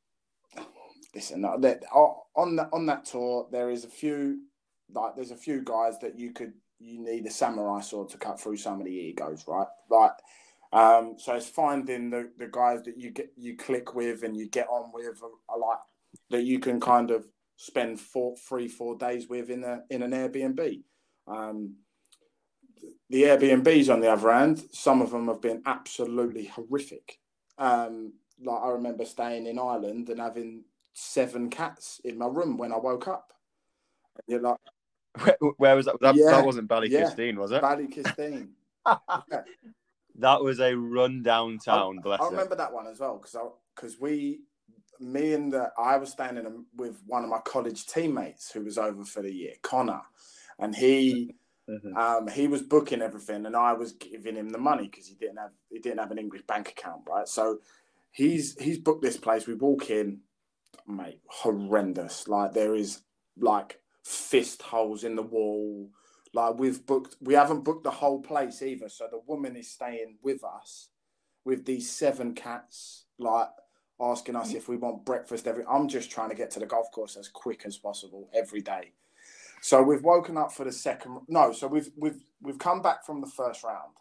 listen, that on that on that tour there is a few, like there's a few guys that you could you need a samurai sword to cut through some of the egos, right? Right. Um, so it's finding the, the guys that you get you click with and you get on with, a, a like that you can kind of spend four, three, four days with in a in an Airbnb. Um, The Airbnbs, on the other hand, some of them have been absolutely horrific. Um, like I remember staying in Ireland and having seven cats in my room when I woke up. And you're like, where, where was that? That, yeah, that wasn't Ballykistine, yeah, was it? Ballykistine. Yeah. That was a rundown town. I, bless I it. remember that one as well because because we, me and the, I was staying in a, with one of my college teammates who was over for the year, Connor, and he. Mm-hmm. Um, he was booking everything, and I was giving him the money because he didn't have he didn't have an English bank account, right? So he's he's booked this place. We walk in, mate, horrendous. Like there is like fist holes in the wall. Like we've booked, we haven't booked the whole place either. So the woman is staying with us with these seven cats, like asking us if we want breakfast every. I'm just trying to get to the golf course as quick as possible every day. So we've woken up for the second. No, so we've we've we've come back from the first round,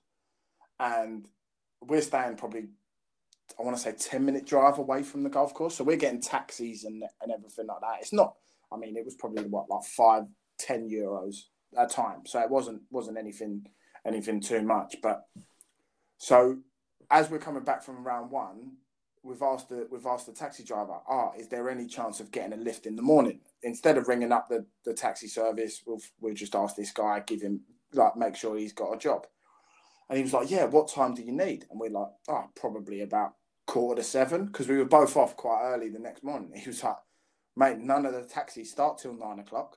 and we're staying probably, I want to say, ten minute drive away from the golf course. So we're getting taxis and and everything like that. It's not. I mean, it was probably what like five, ten euros at a time. So it wasn't wasn't anything anything too much. But so as we're coming back from round one, we've asked the we've asked the taxi driver, ah, is there any chance of getting a lift in the morning? Instead of ringing up the, the taxi service, we'll we'll just ask this guy, give him like make sure he's got a job. And he was like, yeah, what time do you need? And we're like, oh, probably about quarter to seven, because we were both off quite early the next morning. He was like, mate, none of the taxis start till nine o'clock.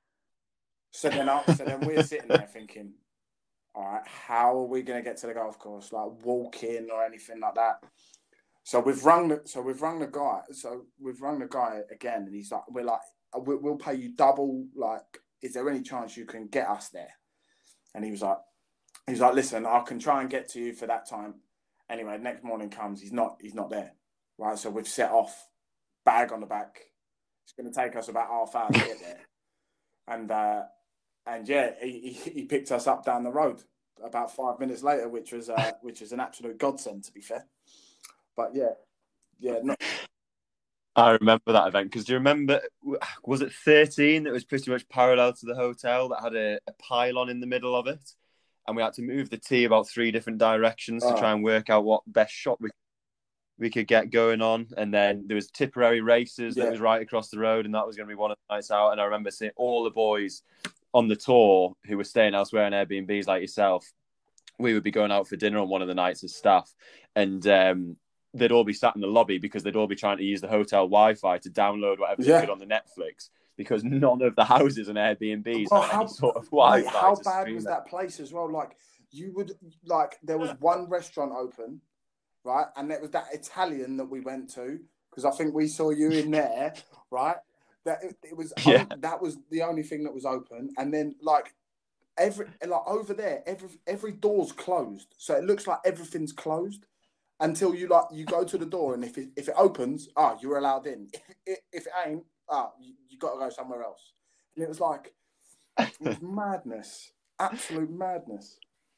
So then, I, so then we're sitting there thinking, all right, how are we going to get to the golf course? Like walk in or anything like that. So we've rung the so we've rung the guy. So we've rung the guy again, and he's like, we're like, we'll pay you double. Like, is there any chance you can get us there? And he was like, he was like, listen, I can try and get to you for that time. Anyway, next morning comes, he's not, he's not there. Right. So we've set off, bag on the back. It's going to take us about half hour to get there. And uh, and yeah, he, he picked us up down the road about five minutes later, which was uh, which was an absolute godsend, to be fair. But yeah, yeah. Not... I remember that event because do you remember? Was it thirteen that was pretty much parallel to the hotel that had a, a pylon in the middle of it, and we had to move the tee about three different directions to oh. try and work out what best shot we we could get going on. And then there was Tipperary races yeah. that was right across the road, and that was going to be one of the nights out. And I remember seeing all the boys on the tour who were staying elsewhere in Airbnbs like yourself. We would be going out for dinner on one of the nights as staff, and um, they'd all be sat in the lobby because they'd all be trying to use the hotel Wi-Fi to download whatever yeah. they could on the Netflix, because none of the houses and Airbnbs well, had how, any sort of Wi-Fi. Mate, how bad was it. that place as well? Like you would, like there was one restaurant open, right, and it was that Italian that we went to because I think we saw you in there, right? That it, it was yeah. um, that was the only thing that was open, and then like every like over there, every every door's closed, so it looks like everything's closed until you like you go to the door, and if it if it opens, ah, oh, you're allowed in. If it, if it ain't, ah, oh, you, you got to go somewhere else. And it was like it was madness, absolute madness.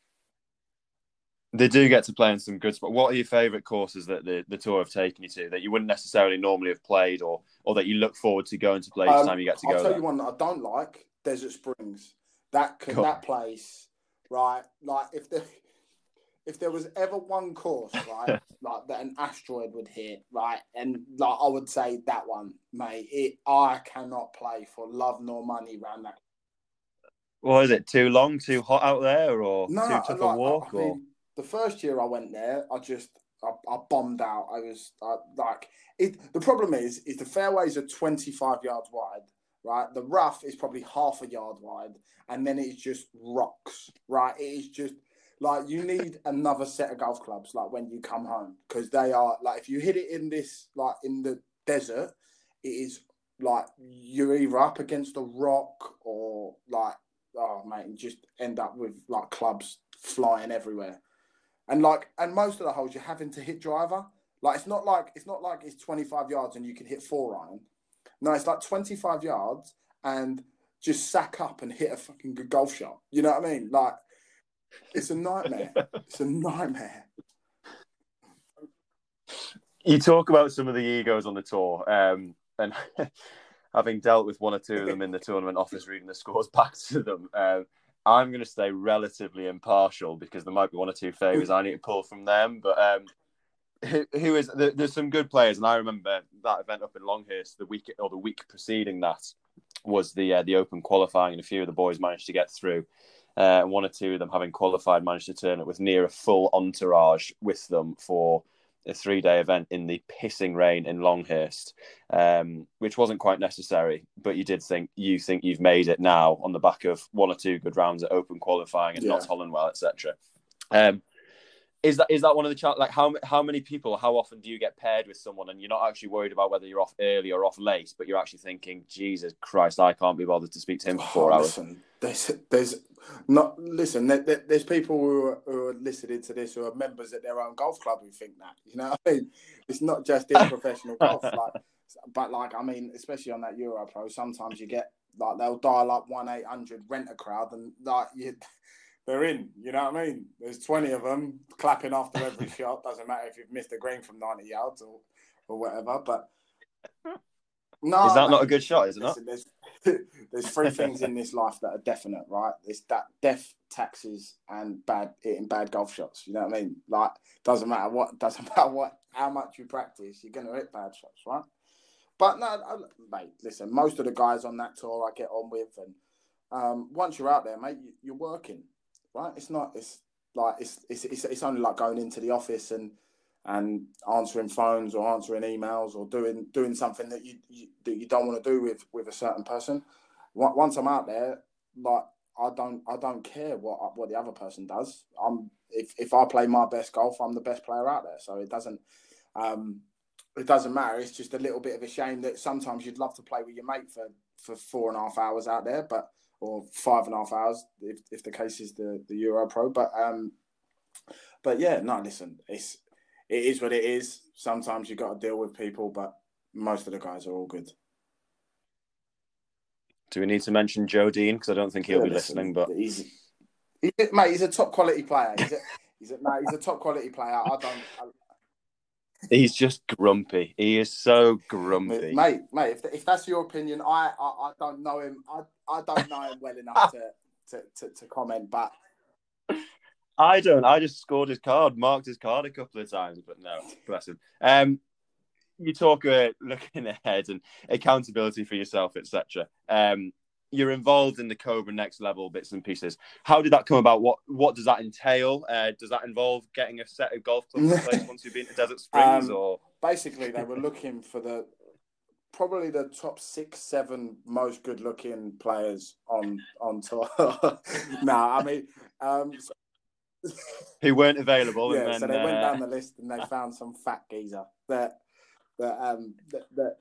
They do get to play in some good spots. What are your favourite courses that the, the tour have taken you to that you wouldn't necessarily normally have played, or or that you look forward to going to play each um, time you get to I'll go? I'll tell there? you one that I don't like: Desert Springs. That could, that place, right? Like if there if there was ever one course, right, like that an asteroid would hit, right, and like I would say that one, mate. It I cannot play for love nor money around that. What is it? Too long, too hot out there, or no, too tough like, a walk? I, I or mean, the first year I went there, I just I, I bombed out. I was I, like, it. The problem is, is the fairways are twenty-five yards wide, right? The rough is probably half a yard wide, and then it's just rocks, right? It is just like you need another set of golf clubs, like when you come home, because they are like if you hit it in this, like in the desert, it is like you're either up against a rock or like oh mate, you just end up with like clubs flying everywhere. And like, and most of the holes you're having to hit driver. Like, it's not like it's not like it's twenty-five yards and you can hit four iron. No, it's like twenty-five yards and just sack up and hit a fucking good golf shot. You know what I mean? Like, it's a nightmare. It's a nightmare. You talk about some of the egos on the tour, um, and having dealt with one or two of them in the tournament office, reading the scores back to them. Um, I'm going to stay relatively impartial because there might be one or two favours I need to pull from them. But um, who, who is there's some good players, and I remember that event up in Longhurst the week or the week preceding that was the uh, the Open qualifying, and a few of the boys managed to get through. Uh, and one or two of them, having qualified, managed to turn it with near a full entourage with them for a three-day event in the pissing rain in Longhurst, um, which wasn't quite necessary, but you did think you think you've made it now on the back of one or two good rounds at Open qualifying and yeah. not Hollandwell, et cetera. Um, is that is that one of the challenges? Like how how many people, how often do you get paired with someone and you're not actually worried about whether you're off early or off late, but you're actually thinking, Jesus Christ, I can't be bothered to speak to him for four oh, hours. Listen, there's there's not listen. There, there's people who are, who are listening to this who are members at their own golf club who think that. You know what I mean? It's not just in professional golf, like, but like I mean, especially on that Euro Pro, sometimes you get like they'll dial up one eight hundred, rent a crowd, and like you. They're in, you know what I mean? There's twenty of them clapping after every shot. Doesn't matter if you've missed a green from ninety yards or, or whatever. But no, is that mate, not a good shot? Is it listen, not? There's, there's three things in this life that are definite, right? It's that death, taxes, and bad hitting bad golf shots. You know what I mean? Like doesn't matter what, doesn't matter what, how much you practice, you're gonna hit bad shots, right? But no, I, mate. Listen, most of the guys on that tour I get on with, and um, once you're out there, mate, you, you're working. Right, it's not. It's like it's it's it's it's only like going into the office and and answering phones or answering emails or doing doing something that you, you that you don't want to do with with a certain person. Once I'm out there, like I don't I don't care what what the other person does. I'm if if I play my best golf, I'm the best player out there. So it doesn't um it doesn't matter. It's just a little bit of a shame that sometimes you'd love to play with your mate for for four and a half hours out there, but. Or five and a half hours, if, if the case is the, the Euro Pro. But um, but yeah, no, listen, it's it is what it is. Sometimes you got to deal with people, but most of the guys are all good. Do we need to mention Joe Dean? Because I don't think he'll yeah, be listen, listening. But he's, he's mate, he's a top quality player. He's a he's a no, he's a top quality player. I don't. I, He's just grumpy. He is so grumpy, mate. Mate, if if that's your opinion, I, I, I don't know him. I, I don't know him well enough to, to, to, to comment. But I don't. I just scored his card, marked his card a couple of times. But no, bless him. Um, you talk uh, looking ahead and accountability for yourself, et cetera. Um, you're involved in the Cobra Next Level bits and pieces. How did that come about? What What does that entail? Uh, does that involve getting a set of golf clubs in place once you've been to Desert Springs? Um, or basically, they were looking for the probably the top six, seven most good-looking players on on tour. no, I mean, um, who weren't available. Yeah, and then, so they uh... went down the list and they found some fat geezer that that um that. that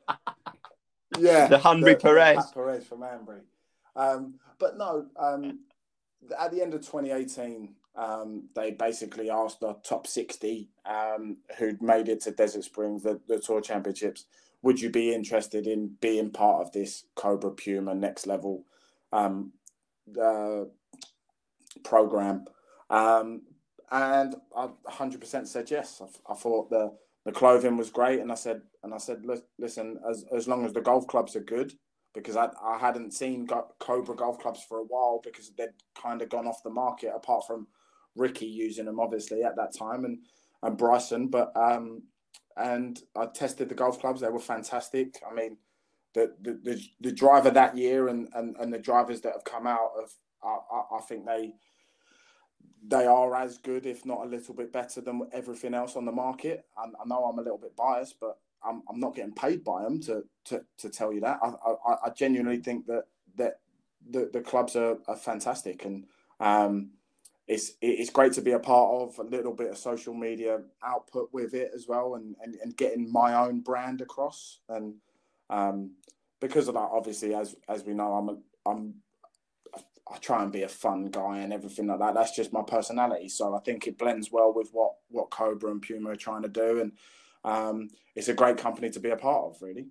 Yeah, the Hanbury the, Perez. The Perez from Hanbury. Um, but no, um, at the end of twenty eighteen, um, they basically asked the top sixty um, who'd made it to Desert Springs, the, the Tour Championships, would you be interested in being part of this Cobra Puma Next Level um, uh, program? Um, and I one hundred percent said yes. I, I thought the the clothing was great, and I said, and I said, listen, as as long as the golf clubs are good, because I I hadn't seen Cobra golf clubs for a while because they'd kind of gone off the market, apart from Ricky using them obviously at that time, and and Bryson, but um and I tested the golf clubs. They were fantastic. I mean, the the the, the driver that year and, and and the drivers that have come out of, I, I think they. They are as good, if not a little bit better than everything else on the market. I, I know I'm a little bit biased, but I'm I'm not getting paid by them to to, to tell you that. I, I, I genuinely think that that the, the clubs are, are fantastic, and um, it's it's great to be a part of. A little bit of social media output with it as well, and and, and getting my own brand across. And um, because of that, obviously, as as we know, I'm a, I'm I try and be a fun guy and everything like that. That's just my personality. So I think it blends well with what, what Cobra and Puma are trying to do. And um, it's a great company to be a part of, really.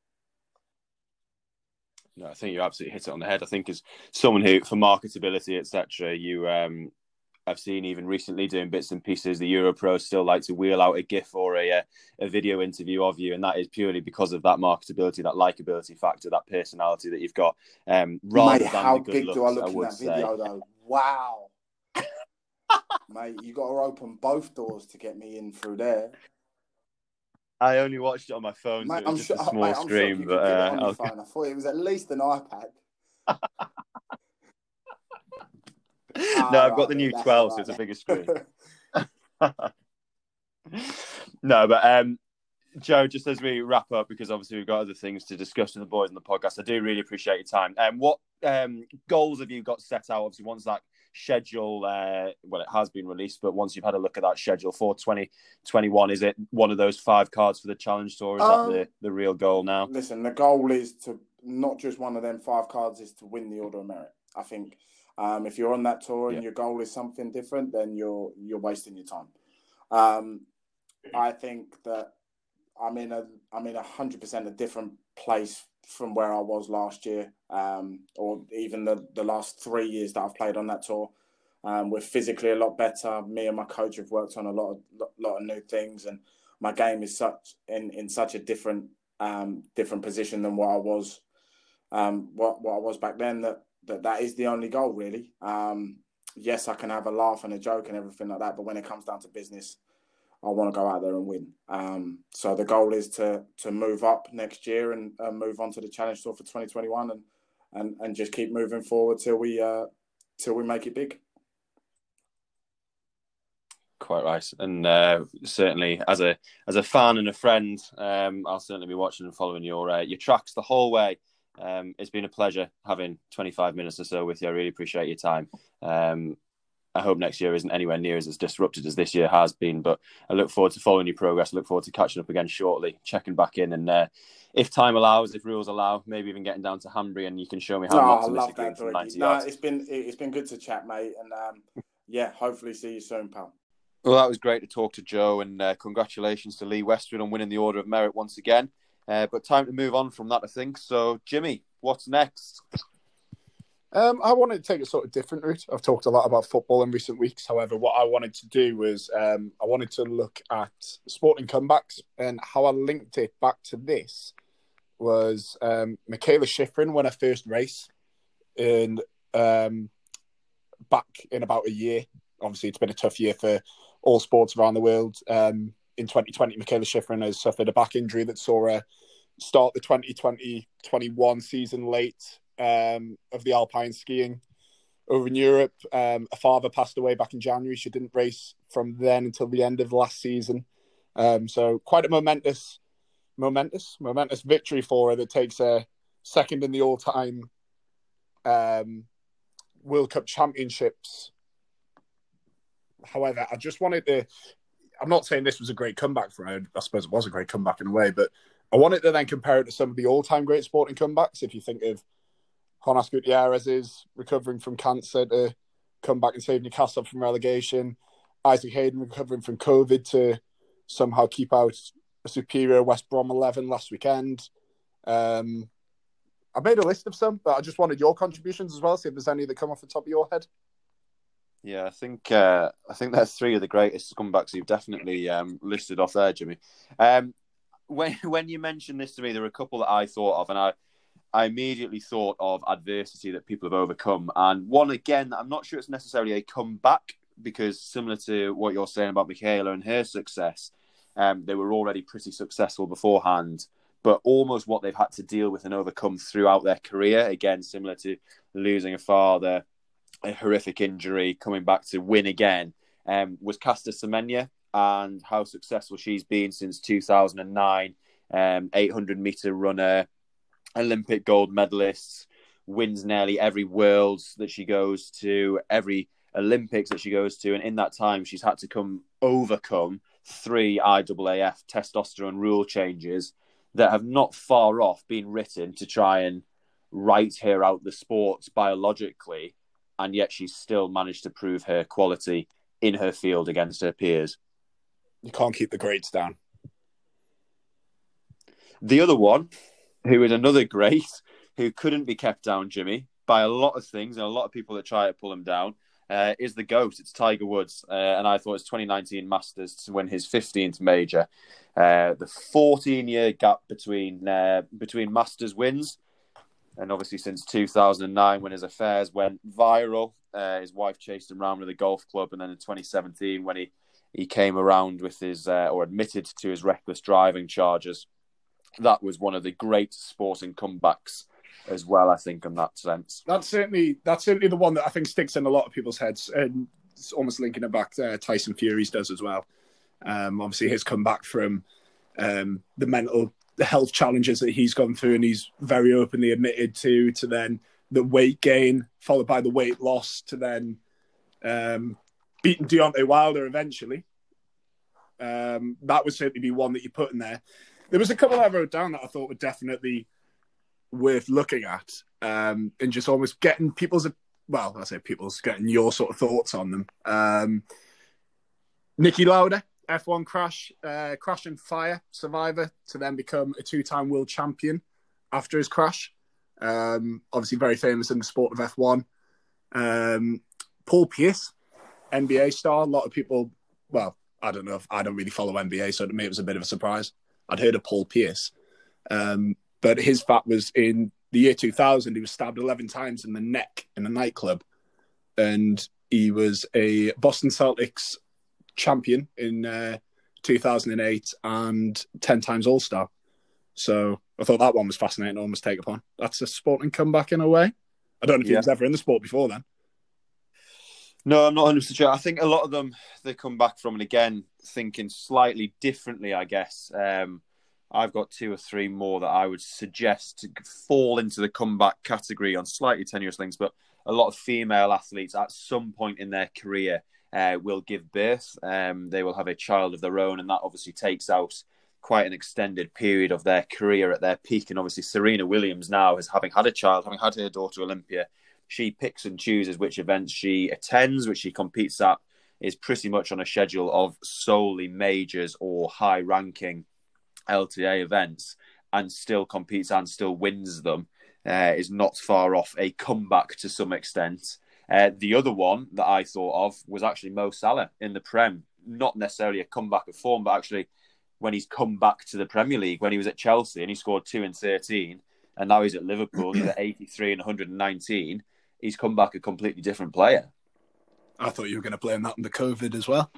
No, I think you absolutely hit it on the head. I think as someone who, for marketability, et cetera, you, um, I've seen even recently doing bits and pieces, the Europros still like to wheel out a GIF or a a video interview of you, and that is purely because of that marketability, that likability factor, that personality that you've got. Um, rather Mate, than how the good big looks, do I look I in would that say. video, though? Wow. Mate, you got to open both doors to get me in through there. I only watched it on my phone, Mate, so it was I'm just sure, a small mate, I'm screen. sure you but could get uh, it on your I'll... phone. I thought it was at least an iPad. No, ah, I've got right, the then, new that's twelve, right, so it's a then. bigger screen. No, but um, Joe, just as we wrap up, because obviously we've got other things to discuss with the boys on the podcast, I do really appreciate your time. And um, what um, goals have you got set out? Obviously, once that schedule, uh, well, it has been released, but once you've had a look at that schedule for twenty twenty-one, is it one of those five cards for the Challenge Tour? Is um, that the, the real goal now? Listen, the goal is to, not just one of them five cards, is to win the Order of Merit. I think um, if you're on that tour and yeah. your goal is something different, then you're you're wasting your time. Um, I think that I'm in a I'm in a hundred percent a different place from where I was last year, um, or even the, the last three years that I've played on that tour. Um, we're physically a lot better. Me and my coach have worked on a lot of lot of new things, and my game is such in, in such a different um, different position than what I was um, what what I was back then. That that that is the only goal, really. Um, yes, I can have a laugh and a joke and everything like that, but when it comes down to business, I want to go out there and win. Um, so the goal is to to move up next year and uh, move on to the Challenge Tour for twenty twenty-one, and and and just keep moving forward till we uh, till we make it big. Quite right, and uh, certainly as a as a fan and a friend, um, I'll certainly be watching and following your uh, your tracks the whole way. Um, it's been a pleasure having twenty-five minutes or so with you. I really appreciate your time. Um, I hope next year isn't anywhere near as, as disrupted as this year has been, but I look forward to following your progress. I look forward to catching up again shortly, checking back in, and uh, if time allows, if rules allow, maybe even getting down to Hanbury and you can show me how oh, not to I miss love a green that, from ninety no, yards. it's been it's been good to chat, mate, and um, yeah, hopefully see you soon, pal. Well, that was great to talk to Joe, and uh, congratulations to Lee Westwood on winning the Order of Merit once again. Uh, but time to move on from that, I think. So, Jimmy, what's next? Um, I wanted to take a sort of different route. I've talked a lot about football in recent weeks. However, what I wanted to do was um, I wanted to look at sporting comebacks, and how I linked it back to this was um, Michaela Schifrin won her first race in um, back in about a year. Obviously, it's been a tough year for all sports around the world. Um, in twenty twenty, Michaela Schifrin has suffered a back injury that saw her start the twenty twenty twenty-one season late um, of the alpine skiing over in Europe. Um, her father passed away back in January. She didn't race from then until the end of last season. Um, so quite a momentous, momentous, momentous victory for her that takes her second in the all-time um, World Cup Championships. However, I just wanted to, I'm not saying this was a great comeback for her. I suppose it was a great comeback in a way, but I wanted to then compare it to some of the all-time great sporting comebacks. If you think of Jonas Gutierrez's recovering from cancer to come back and save Newcastle from relegation. Isaac Hayden recovering from COVID to somehow keep out a superior West Brom eleven last weekend. Um, I made a list of some, but I just wanted your contributions as well. See if there's any that come off the top of your head. Yeah, I think uh, I think they're three of the greatest comebacks you've definitely um, listed off there, Jimmy. Um, when when you mentioned this to me, there were a couple that I thought of, and I I immediately thought of adversity that people have overcome. And one, again, I'm not sure it's necessarily a comeback, because similar to what you're saying about Michaela and her success, um, they were already pretty successful beforehand, but almost what they've had to deal with and overcome throughout their career. Again, similar to losing a father, a horrific injury, coming back to win again, um, was Caster Semenya, and how successful she's been since two thousand nine, um, eight hundred metre runner, Olympic gold medalist, wins nearly every Worlds that she goes to, every Olympics that she goes to, and in that time she's had to come overcome three I A A F testosterone rule changes that have not far off been written to try and write her out the sports biologically, and yet she's still managed to prove her quality in her field against her peers. You can't keep the grades down. The other one, who is another great, who couldn't be kept down, Jimmy, by a lot of things and a lot of people that try to pull him down, uh, is the GOAT. It's Tiger Woods. Uh, and I thought it's twenty nineteen Masters to win his fifteenth major. Uh, the fourteen-year gap between uh, between Masters wins. And obviously since two thousand nine, when his affairs went viral, uh, his wife chased him around with a golf club. And then in twenty seventeen, when he, he came around with his, uh, or admitted to his reckless driving charges, that was one of the great sporting comebacks as well, I think, in that sense. That's certainly that's certainly the one that I think sticks in a lot of people's heads, and it's almost linking it back to uh, Tyson Fury's does as well. Um, obviously, his comeback from um, the mental health challenges that he's gone through, and he's very openly admitted to, to then the weight gain, followed by the weight loss, to then um, beating Deontay Wilder eventually. Um, that would certainly be one that you put in there. There was a couple I wrote down that I thought were definitely worth looking at, um, and just almost getting people's, well, I say people's, getting your sort of thoughts on them. Um, Niki Lauda, F one crash, uh, crash and fire survivor, to then become a two-time world champion after his crash. Um, obviously very famous in the sport of F one. Um, Paul Pierce, N B A star. A lot of people, well, I don't know if I don't really follow N B A, so to me it was a bit of a surprise. I'd heard of Paul Pierce. Um, but his fact was in the year two thousand, he was stabbed eleven times in the neck in a nightclub. And he was a Boston Celtics champion in uh, two thousand eight and ten times All-Star. So I thought that one was fascinating to almost take upon. That's a sporting comeback in a way. I don't know if yeah. he was ever in the sport before then. No, I'm not one hundred percent sure. I think a lot of them, they come back from, and again, thinking slightly differently, I guess. Um, I've got two or three more that I would suggest to fall into the comeback category on slightly tenuous things, but a lot of female athletes at some point in their career uh, will give birth. Um, they will have a child of their own, and that obviously takes out quite an extended period of their career at their peak. And obviously Serena Williams now, is having had a child, having had her daughter Olympia, she picks and chooses which events she attends, which she competes at, is pretty much on a schedule of solely majors or high-ranking L T A events, and still competes and still wins them, uh, is not far off a comeback to some extent. Uh, the other one that I thought of was actually Mo Salah in the Prem. Not necessarily a comeback of form, but actually when he's come back to the Premier League, when he was at Chelsea and he scored two in thirteen, and now he's at Liverpool, he's at eighty-three and one hundred nineteen, he's come back a completely different player. I thought you were going to blame that on the COVID as well.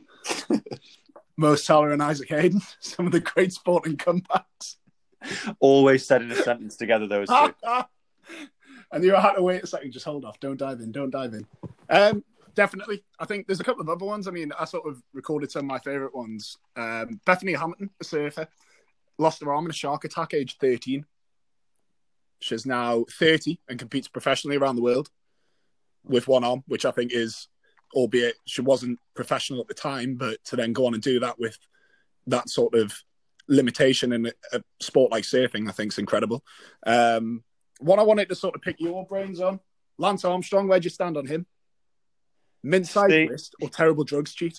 Mo Salah and Isaac Hayden, some of the great sporting comebacks. Always said in a sentence together, those two. And you had to wait a second, just hold off. Don't dive in, don't dive in. Um, definitely. I think there's a couple of other ones. I mean, I sort of recorded some of my favourite ones. Um, Bethany Hamilton, a surfer, lost her arm in a shark attack, age thirteen. She's now thirty and competes professionally around the world with one arm, which I think is, albeit she wasn't professional at the time, but to then go on and do that with that sort of limitation in a, a sport like surfing, I think is incredible. Um, what I wanted to sort of pick your brains on, Lance Armstrong, where'd you stand on him? Mint cyclist or terrible drugs cheat?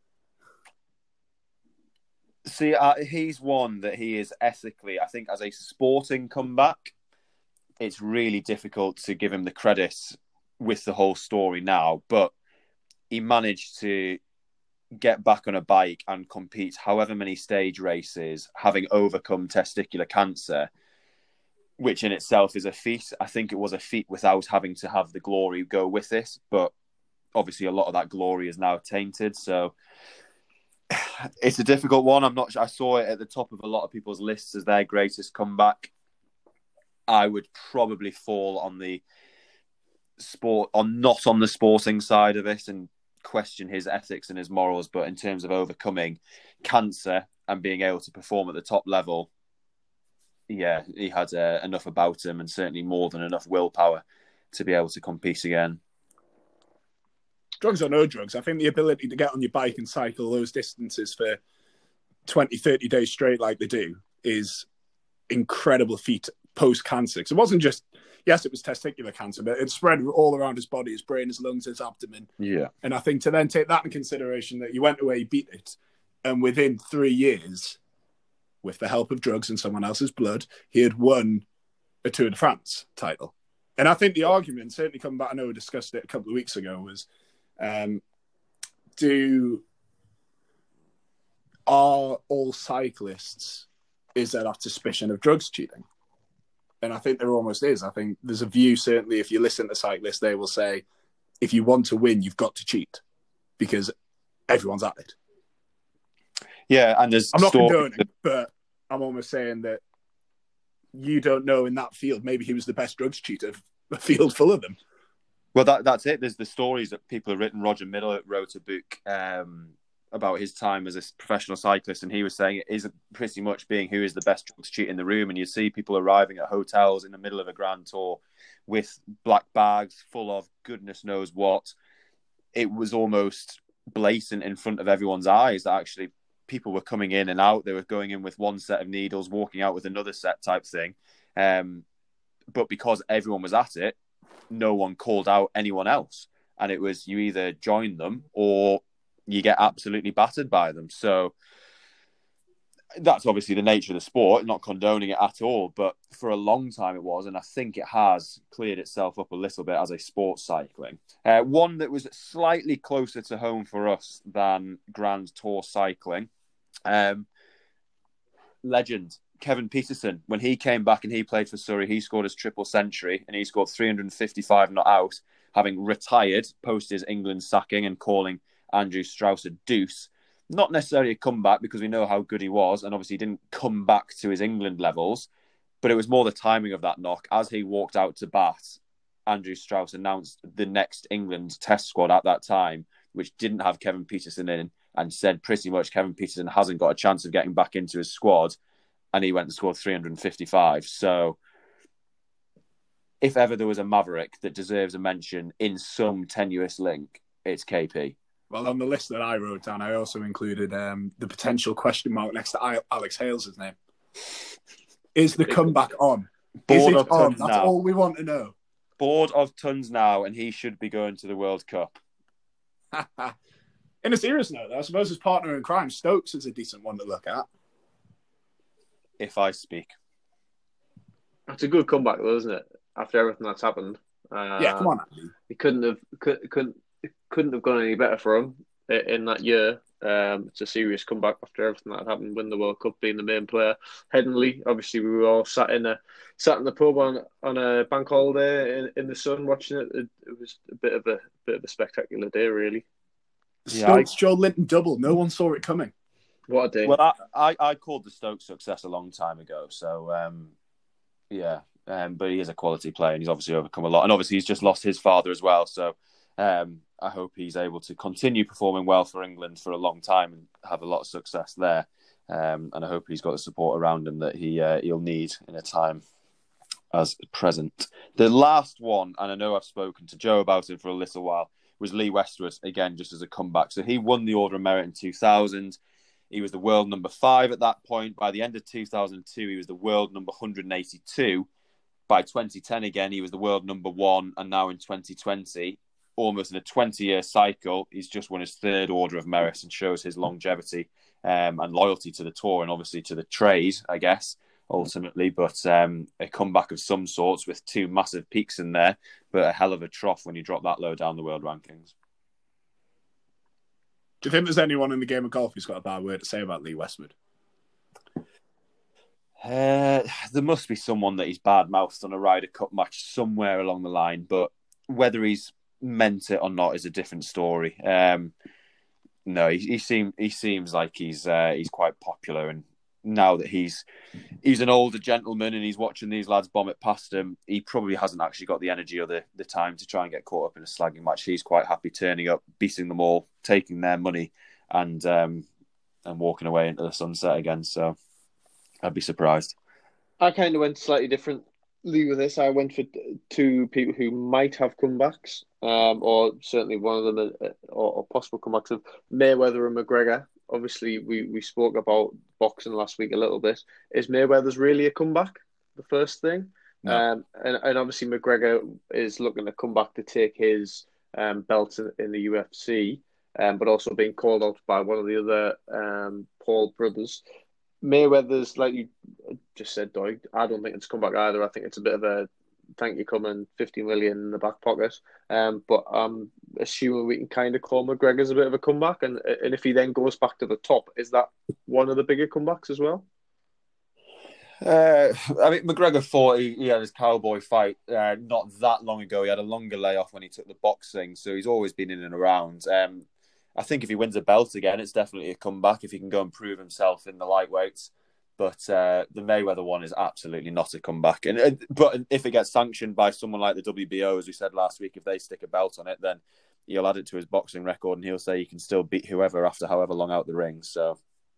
See, uh, he's one that he is ethically, I think, as a sporting comeback, it's really difficult to give him the credit with the whole story now, but he managed to get back on a bike and compete however many stage races, having overcome testicular cancer, which in itself is a feat. I think it was a feat without having to have the glory go with it, but obviously a lot of that glory is now tainted, so it's a difficult one. I'm not sure. I saw it at the top of a lot of people's lists as their greatest comeback. I would probably fall on the sport, on not on the sporting side of it, and question his ethics and his morals. But in terms of overcoming cancer and being able to perform at the top level, yeah, he had uh, enough about him, and certainly more than enough willpower to be able to compete again. Drugs or no drugs, I think the ability to get on your bike and cycle those distances for twenty, thirty days straight like they do is incredible feat post-cancer. Because it wasn't just, yes, it was testicular cancer, but it spread all around his body, his brain, his lungs, his abdomen. Yeah. And I think to then take that in consideration, that you went away, beat it, and within three years, with the help of drugs and someone else's blood, he had won a Tour de France title. And I think the argument, certainly coming back, I know we discussed it a couple of weeks ago, was Um, do are all cyclists, is there that suspicion of drugs cheating? And I think there almost is. I think there's a view, certainly, if you listen to cyclists, they will say, if you want to win, you've got to cheat because everyone's at it. Yeah, and there's I'm not story- condoning, but I'm almost saying that you don't know in that field. Maybe he was the best drugs cheater, a field full of them. Well, that that's it. There's the stories that people have written. Roger Middle wrote a book um, about his time as a professional cyclist, and he was saying it is pretty much being who is the best drugs cheat in the room. And you see people arriving at hotels in the middle of a Grand Tour with black bags full of goodness knows what. It was almost blatant in front of everyone's eyes that actually people were coming in and out. They were going in with one set of needles, walking out with another set type thing. Um, but because everyone was at it, no one called out anyone else. And it was, you either join them or you get absolutely battered by them. So that's obviously the nature of the sport, not condoning it at all. But for a long time it was, and I think it has cleared itself up a little bit as a sport cycling. Uh, one that was slightly closer to home for us than Grand Tour cycling. Um, legend Kevin Peterson, when he came back and he played for Surrey, he scored his triple century and he scored three hundred fifty-five not out, having retired post his England sacking and calling Andrew Strauss a deuce. Not necessarily a comeback because we know how good he was, and obviously he didn't come back to his England levels, but it was more the timing of that knock. As he walked out to bat, Andrew Strauss announced the next England test squad at that time, which didn't have Kevin Peterson in, and said pretty much Kevin Peterson hasn't got a chance of getting back into his squad. And he went and scored three hundred fifty-five. So if ever there was a Maverick that deserves a mention in some tenuous link, it's K P. Well, on the list that I wrote down, I also included um, the potential question mark next to Alex Hales' name. Is the comeback on? Board Is it of on? tons That's now. all we want to know. Board of tons now, and he should be going to the World Cup. In a serious note, though, I suppose his partner in crime, Stokes, is a decent one to look at. If I speak. It's a good comeback, though, isn't it? After everything that's happened. Uh, Yeah, come on, Andy. He couldn't have could, couldn't couldn't have gone any better for him in that year. Um, it's a serious comeback after everything that happened. Win the World Cup, being the main player. Headingley, obviously, we were all sat in a sat in the pub on on a bank holiday in, in the sun watching it. it. It was a bit of a bit of a spectacular day, really. The Yeah, Stokes Joe Linton double. No one saw it coming. What a day! Well, I, I, I called the Stoke success a long time ago. So, um, yeah. Um, but he is a quality player and he's obviously overcome a lot. And obviously he's just lost his father as well. So um, I hope he's able to continue performing well for England for a long time and have a lot of success there. Um, and I hope he's got the support around him that he, uh, he'll need in a time as present. The last one, and I know I've spoken to Joe about it for a little while, was Lee Westwood, again, just as a comeback. So he won the Order of Merit in two thousand. He was the world number five at that point. By the end of two thousand two, he was the world number one hundred eighty-two. By twenty ten, again, he was the world number one. And now in twenty twenty, almost in a twenty-year cycle, he's just won his third Order of Merit and shows his longevity um, and loyalty to the tour and obviously to the trade, I guess, ultimately. But um, a comeback of some sorts with two massive peaks in there, but a hell of a trough when you drop that low down the world rankings. Do you think there's anyone in the game of golf who's got a bad word to say about Lee Westwood? Uh, there must be someone that he's bad-mouthed on a Ryder Cup match somewhere along the line, but whether he's meant it or not is a different story. Um, no, he, he seems he seems like he's uh, he's quite popular, and now that he's he's an older gentleman and he's watching these lads bomb it past him, he probably hasn't actually got the energy or the, the time to try and get caught up in a slagging match. He's quite happy turning up, beating them all, taking their money, and um, and walking away into the sunset again. So I'd be surprised. I kind of went slightly differently with this. I went for two people who might have comebacks, um, or certainly one of them, uh, or, or possible comebacks of Mayweather and McGregor. Obviously, we, we spoke about boxing last week a little bit. Is Mayweather's really a comeback? The first thing, no. um, and and obviously McGregor is looking to come back to take his um, belt in, in the U F C, um, but also being called out by one of the other um, Paul brothers. Mayweather's, like you just said, Doig, I don't think it's come back either. I think it's a bit of a thank you coming, fifty million in the back pocket. Um, but I'm assuming we can kind of call McGregor's a bit of a comeback. And and if he then goes back to the top, is that one of the bigger comebacks as well? Uh, I mean, McGregor fought, he, he had his cowboy fight uh, not that long ago. He had a longer layoff when he took the boxing. So he's always been in and around. Um, I think if he wins a belt again, it's definitely a comeback if he can go and prove himself in the lightweights. But uh, the Mayweather one is absolutely not a comeback. And uh, but if it gets sanctioned by someone like the W B O, as we said last week, if they stick a belt on it, then he'll add it to his boxing record and he'll say he can still beat whoever after however long out the ring. So,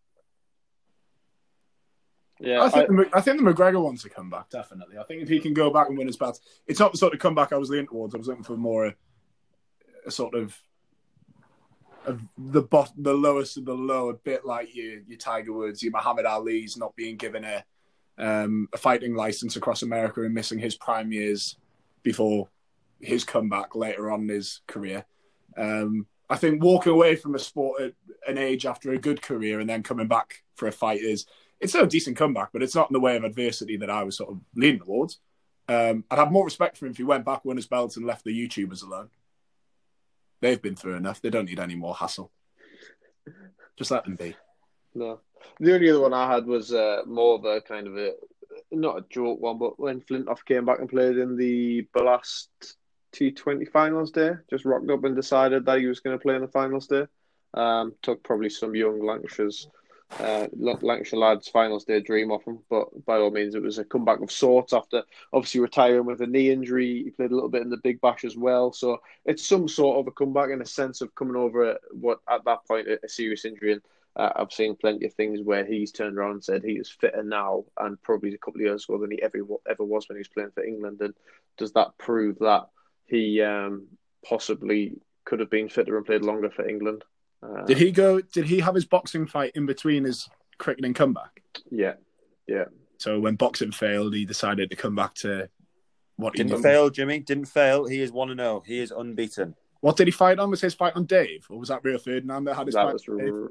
yeah, I think I, the, I think the McGregor one's a comeback, definitely. I think if he can go back and win his belt, it's not the sort of comeback I was leaning towards. I was looking for more a, a sort of. Of the bot, the lowest of the low, a bit like your your Tiger Woods, your Muhammad Ali's not being given a um, a fighting license across America and missing his prime years before his comeback later on in his career. Um, I think walking away from a sport at an age after a good career and then coming back for a fight is it's still a decent comeback, but it's not in the way of adversity that I was sort of leaning towards. Um, I'd have more respect for him if he went back, won his belts, and left the YouTubers alone. They've been through enough. They don't need any more hassle. Just let them be. No. The only other one I had was uh, more of a kind of a, not a joke one, but when Flintoff came back and played in the last T twenty finals day, just rocked up and decided that he was going to play in the finals day. Um, took probably some young Lancashire's, uh, Lancashire lads' finals day dream off him, but by all means, it was a comeback of sorts after obviously retiring with a knee injury. He played a little bit in the Big Bash as well, so it's some sort of a comeback in a sense of coming over a, what at that point a, a serious injury. And uh, I've seen plenty of things where he's turned around and said he is fitter now and probably a couple of years ago than he ever ever was when he was playing for England. And does that prove that he um, possibly could have been fitter and played longer for England? Uh, did he go? Did he have his boxing fight in between his cricketing comeback? Yeah, yeah. So when boxing failed, he decided to come back to what didn't he fail. Jimmy didn't fail. He is one and zero. He is unbeaten. What did he fight on? Was his fight on Dave, or was that Rio Ferdinand that had his that fight? Was on Dave? r-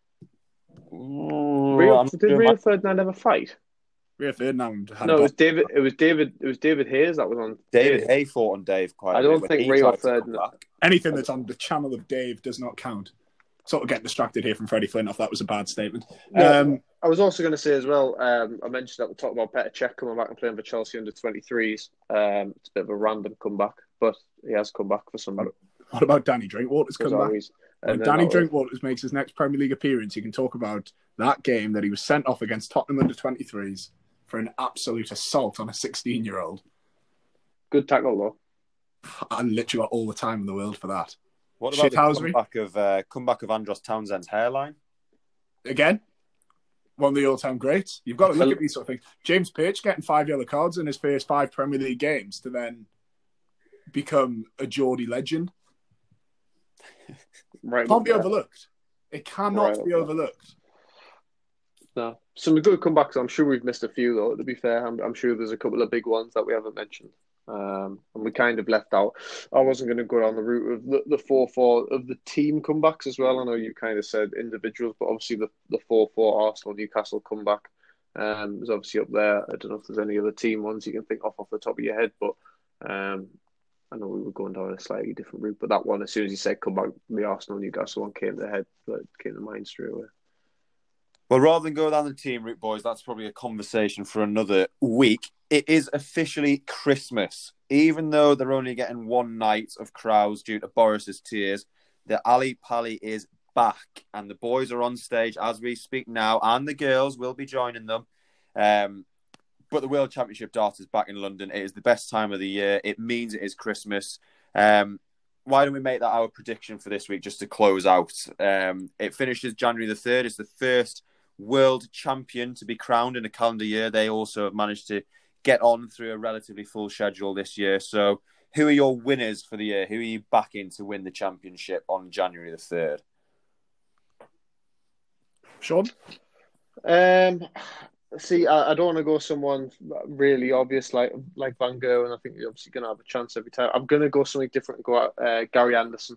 Rio, did Rio Ferdinand have a fight? Rio Ferdinand had no, a it was David. It was David. It was David Hayes that was on. David Dave. Hay fought on Dave quite. I a don't bit think Rio Ferdinand. Anything that's on the channel of Dave does not count. Sort of getting distracted here from Freddie Flintoff. That was a bad statement. No, um, I was also going to say as well, um, I mentioned at the top about Petr Cech coming back and playing for Chelsea under twenty-threes. Um, it's a bit of a random comeback, but he has come back for some. What about Danny Drinkwater's comeback? Always, when Danny Drinkwater's makes his next Premier League appearance, you can talk about that game that he was sent off against Tottenham under twenty-threes for an absolute assault on a sixteen-year-old. Good tackle, though. I literally got all the time in the world for that. What about the comeback of, uh, comeback of Andros Townsend's hairline? Again, one of the all-time greats. You've got to look at these sort of things. James Page getting five yellow cards in his first five Premier League games to then become a Geordie legend. Right, can't be overlooked. It cannot right, be overlooked. No. Some good comebacks. I'm sure we've missed a few, though, to be fair. I'm, I'm sure there's a couple of big ones that we haven't mentioned. Um, and we kind of left out. I wasn't going to go down the route of the, the four four of the team comebacks as well. I know you kind of said individuals, but obviously the the four four Arsenal Newcastle comeback um, is obviously up there. I don't know if there's any other team ones you can think of off the top of your head, but um, I know we were going down a slightly different route. But that one, as soon as you said comeback, the Arsenal Newcastle one came to head, but came to mind straight away. Well, rather than go down the team route, boys, that's probably a conversation for another week. It is officially Christmas. Even though they're only getting one night of crowds due to Boris's tears, the Ali Pali is back. And the boys are on stage as we speak now, and the girls will be joining them. Um, but the World Championship Darts is back in London. It is the best time of the year. It means it is Christmas. Um, why don't we make that our prediction for this week just to close out? Um, it finishes January the third. It's the first world champion to be crowned in a calendar year. They also have managed to get on through a relatively full schedule this year. So who are your winners for the year? Who are you backing to win the championship on January the third? Sean? Um, see, I, I don't want to go someone really obvious like like Van Gogh, and I think you're obviously going to have a chance every time. I'm going to go something different and go out uh, Gary Anderson.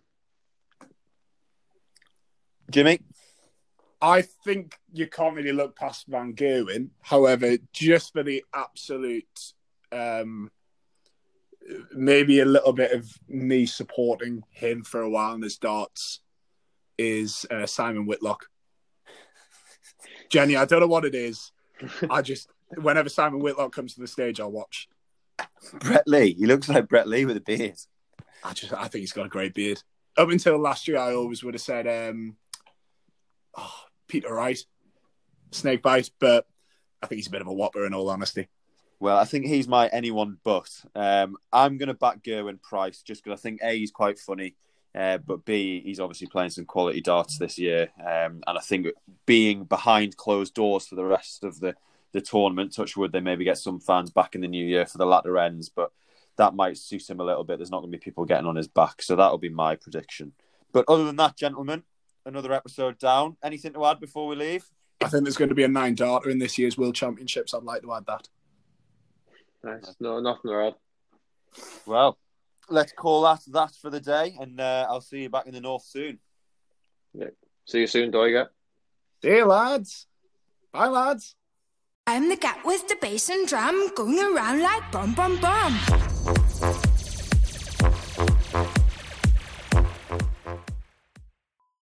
Jimmy? I think you can't really look past Van Gerwen. However, just for the absolute, um, maybe a little bit of me supporting him for a while in his darts is uh, Simon Whitlock. Jenny, I don't know what it is. I just, whenever Simon Whitlock comes to the stage, I'll watch. Brett Lee. He looks like Brett Lee with a beard. I just, I think he's got a great beard. Up until last year, I always would have said, um, oh, Peter Wright, Snakebite, but I think he's a bit of a whopper in all honesty. Well, I think he's my anyone but. Um, I'm going to back Gerwyn Price just because I think A, he's quite funny, uh, but B, he's obviously playing some quality darts this year. Um, and I think being behind closed doors for the rest of the, the tournament, touch wood, they maybe get some fans back in the new year for the latter ends, but that might suit him a little bit. There's not going to be people getting on his back, so that'll be my prediction. But other than that, gentlemen, another episode down. Anything to add before we leave? I think there's going to be a nine darter in this year's World Championships. I'd like to add that. Nice. No, nothing to add. Well, let's call that that for the day, and uh, I'll see you back in the north soon. Yeah. See you soon, Doiga. See you, lads. Bye, lads. I'm the cat with the bass and drum going around like bum bum bum.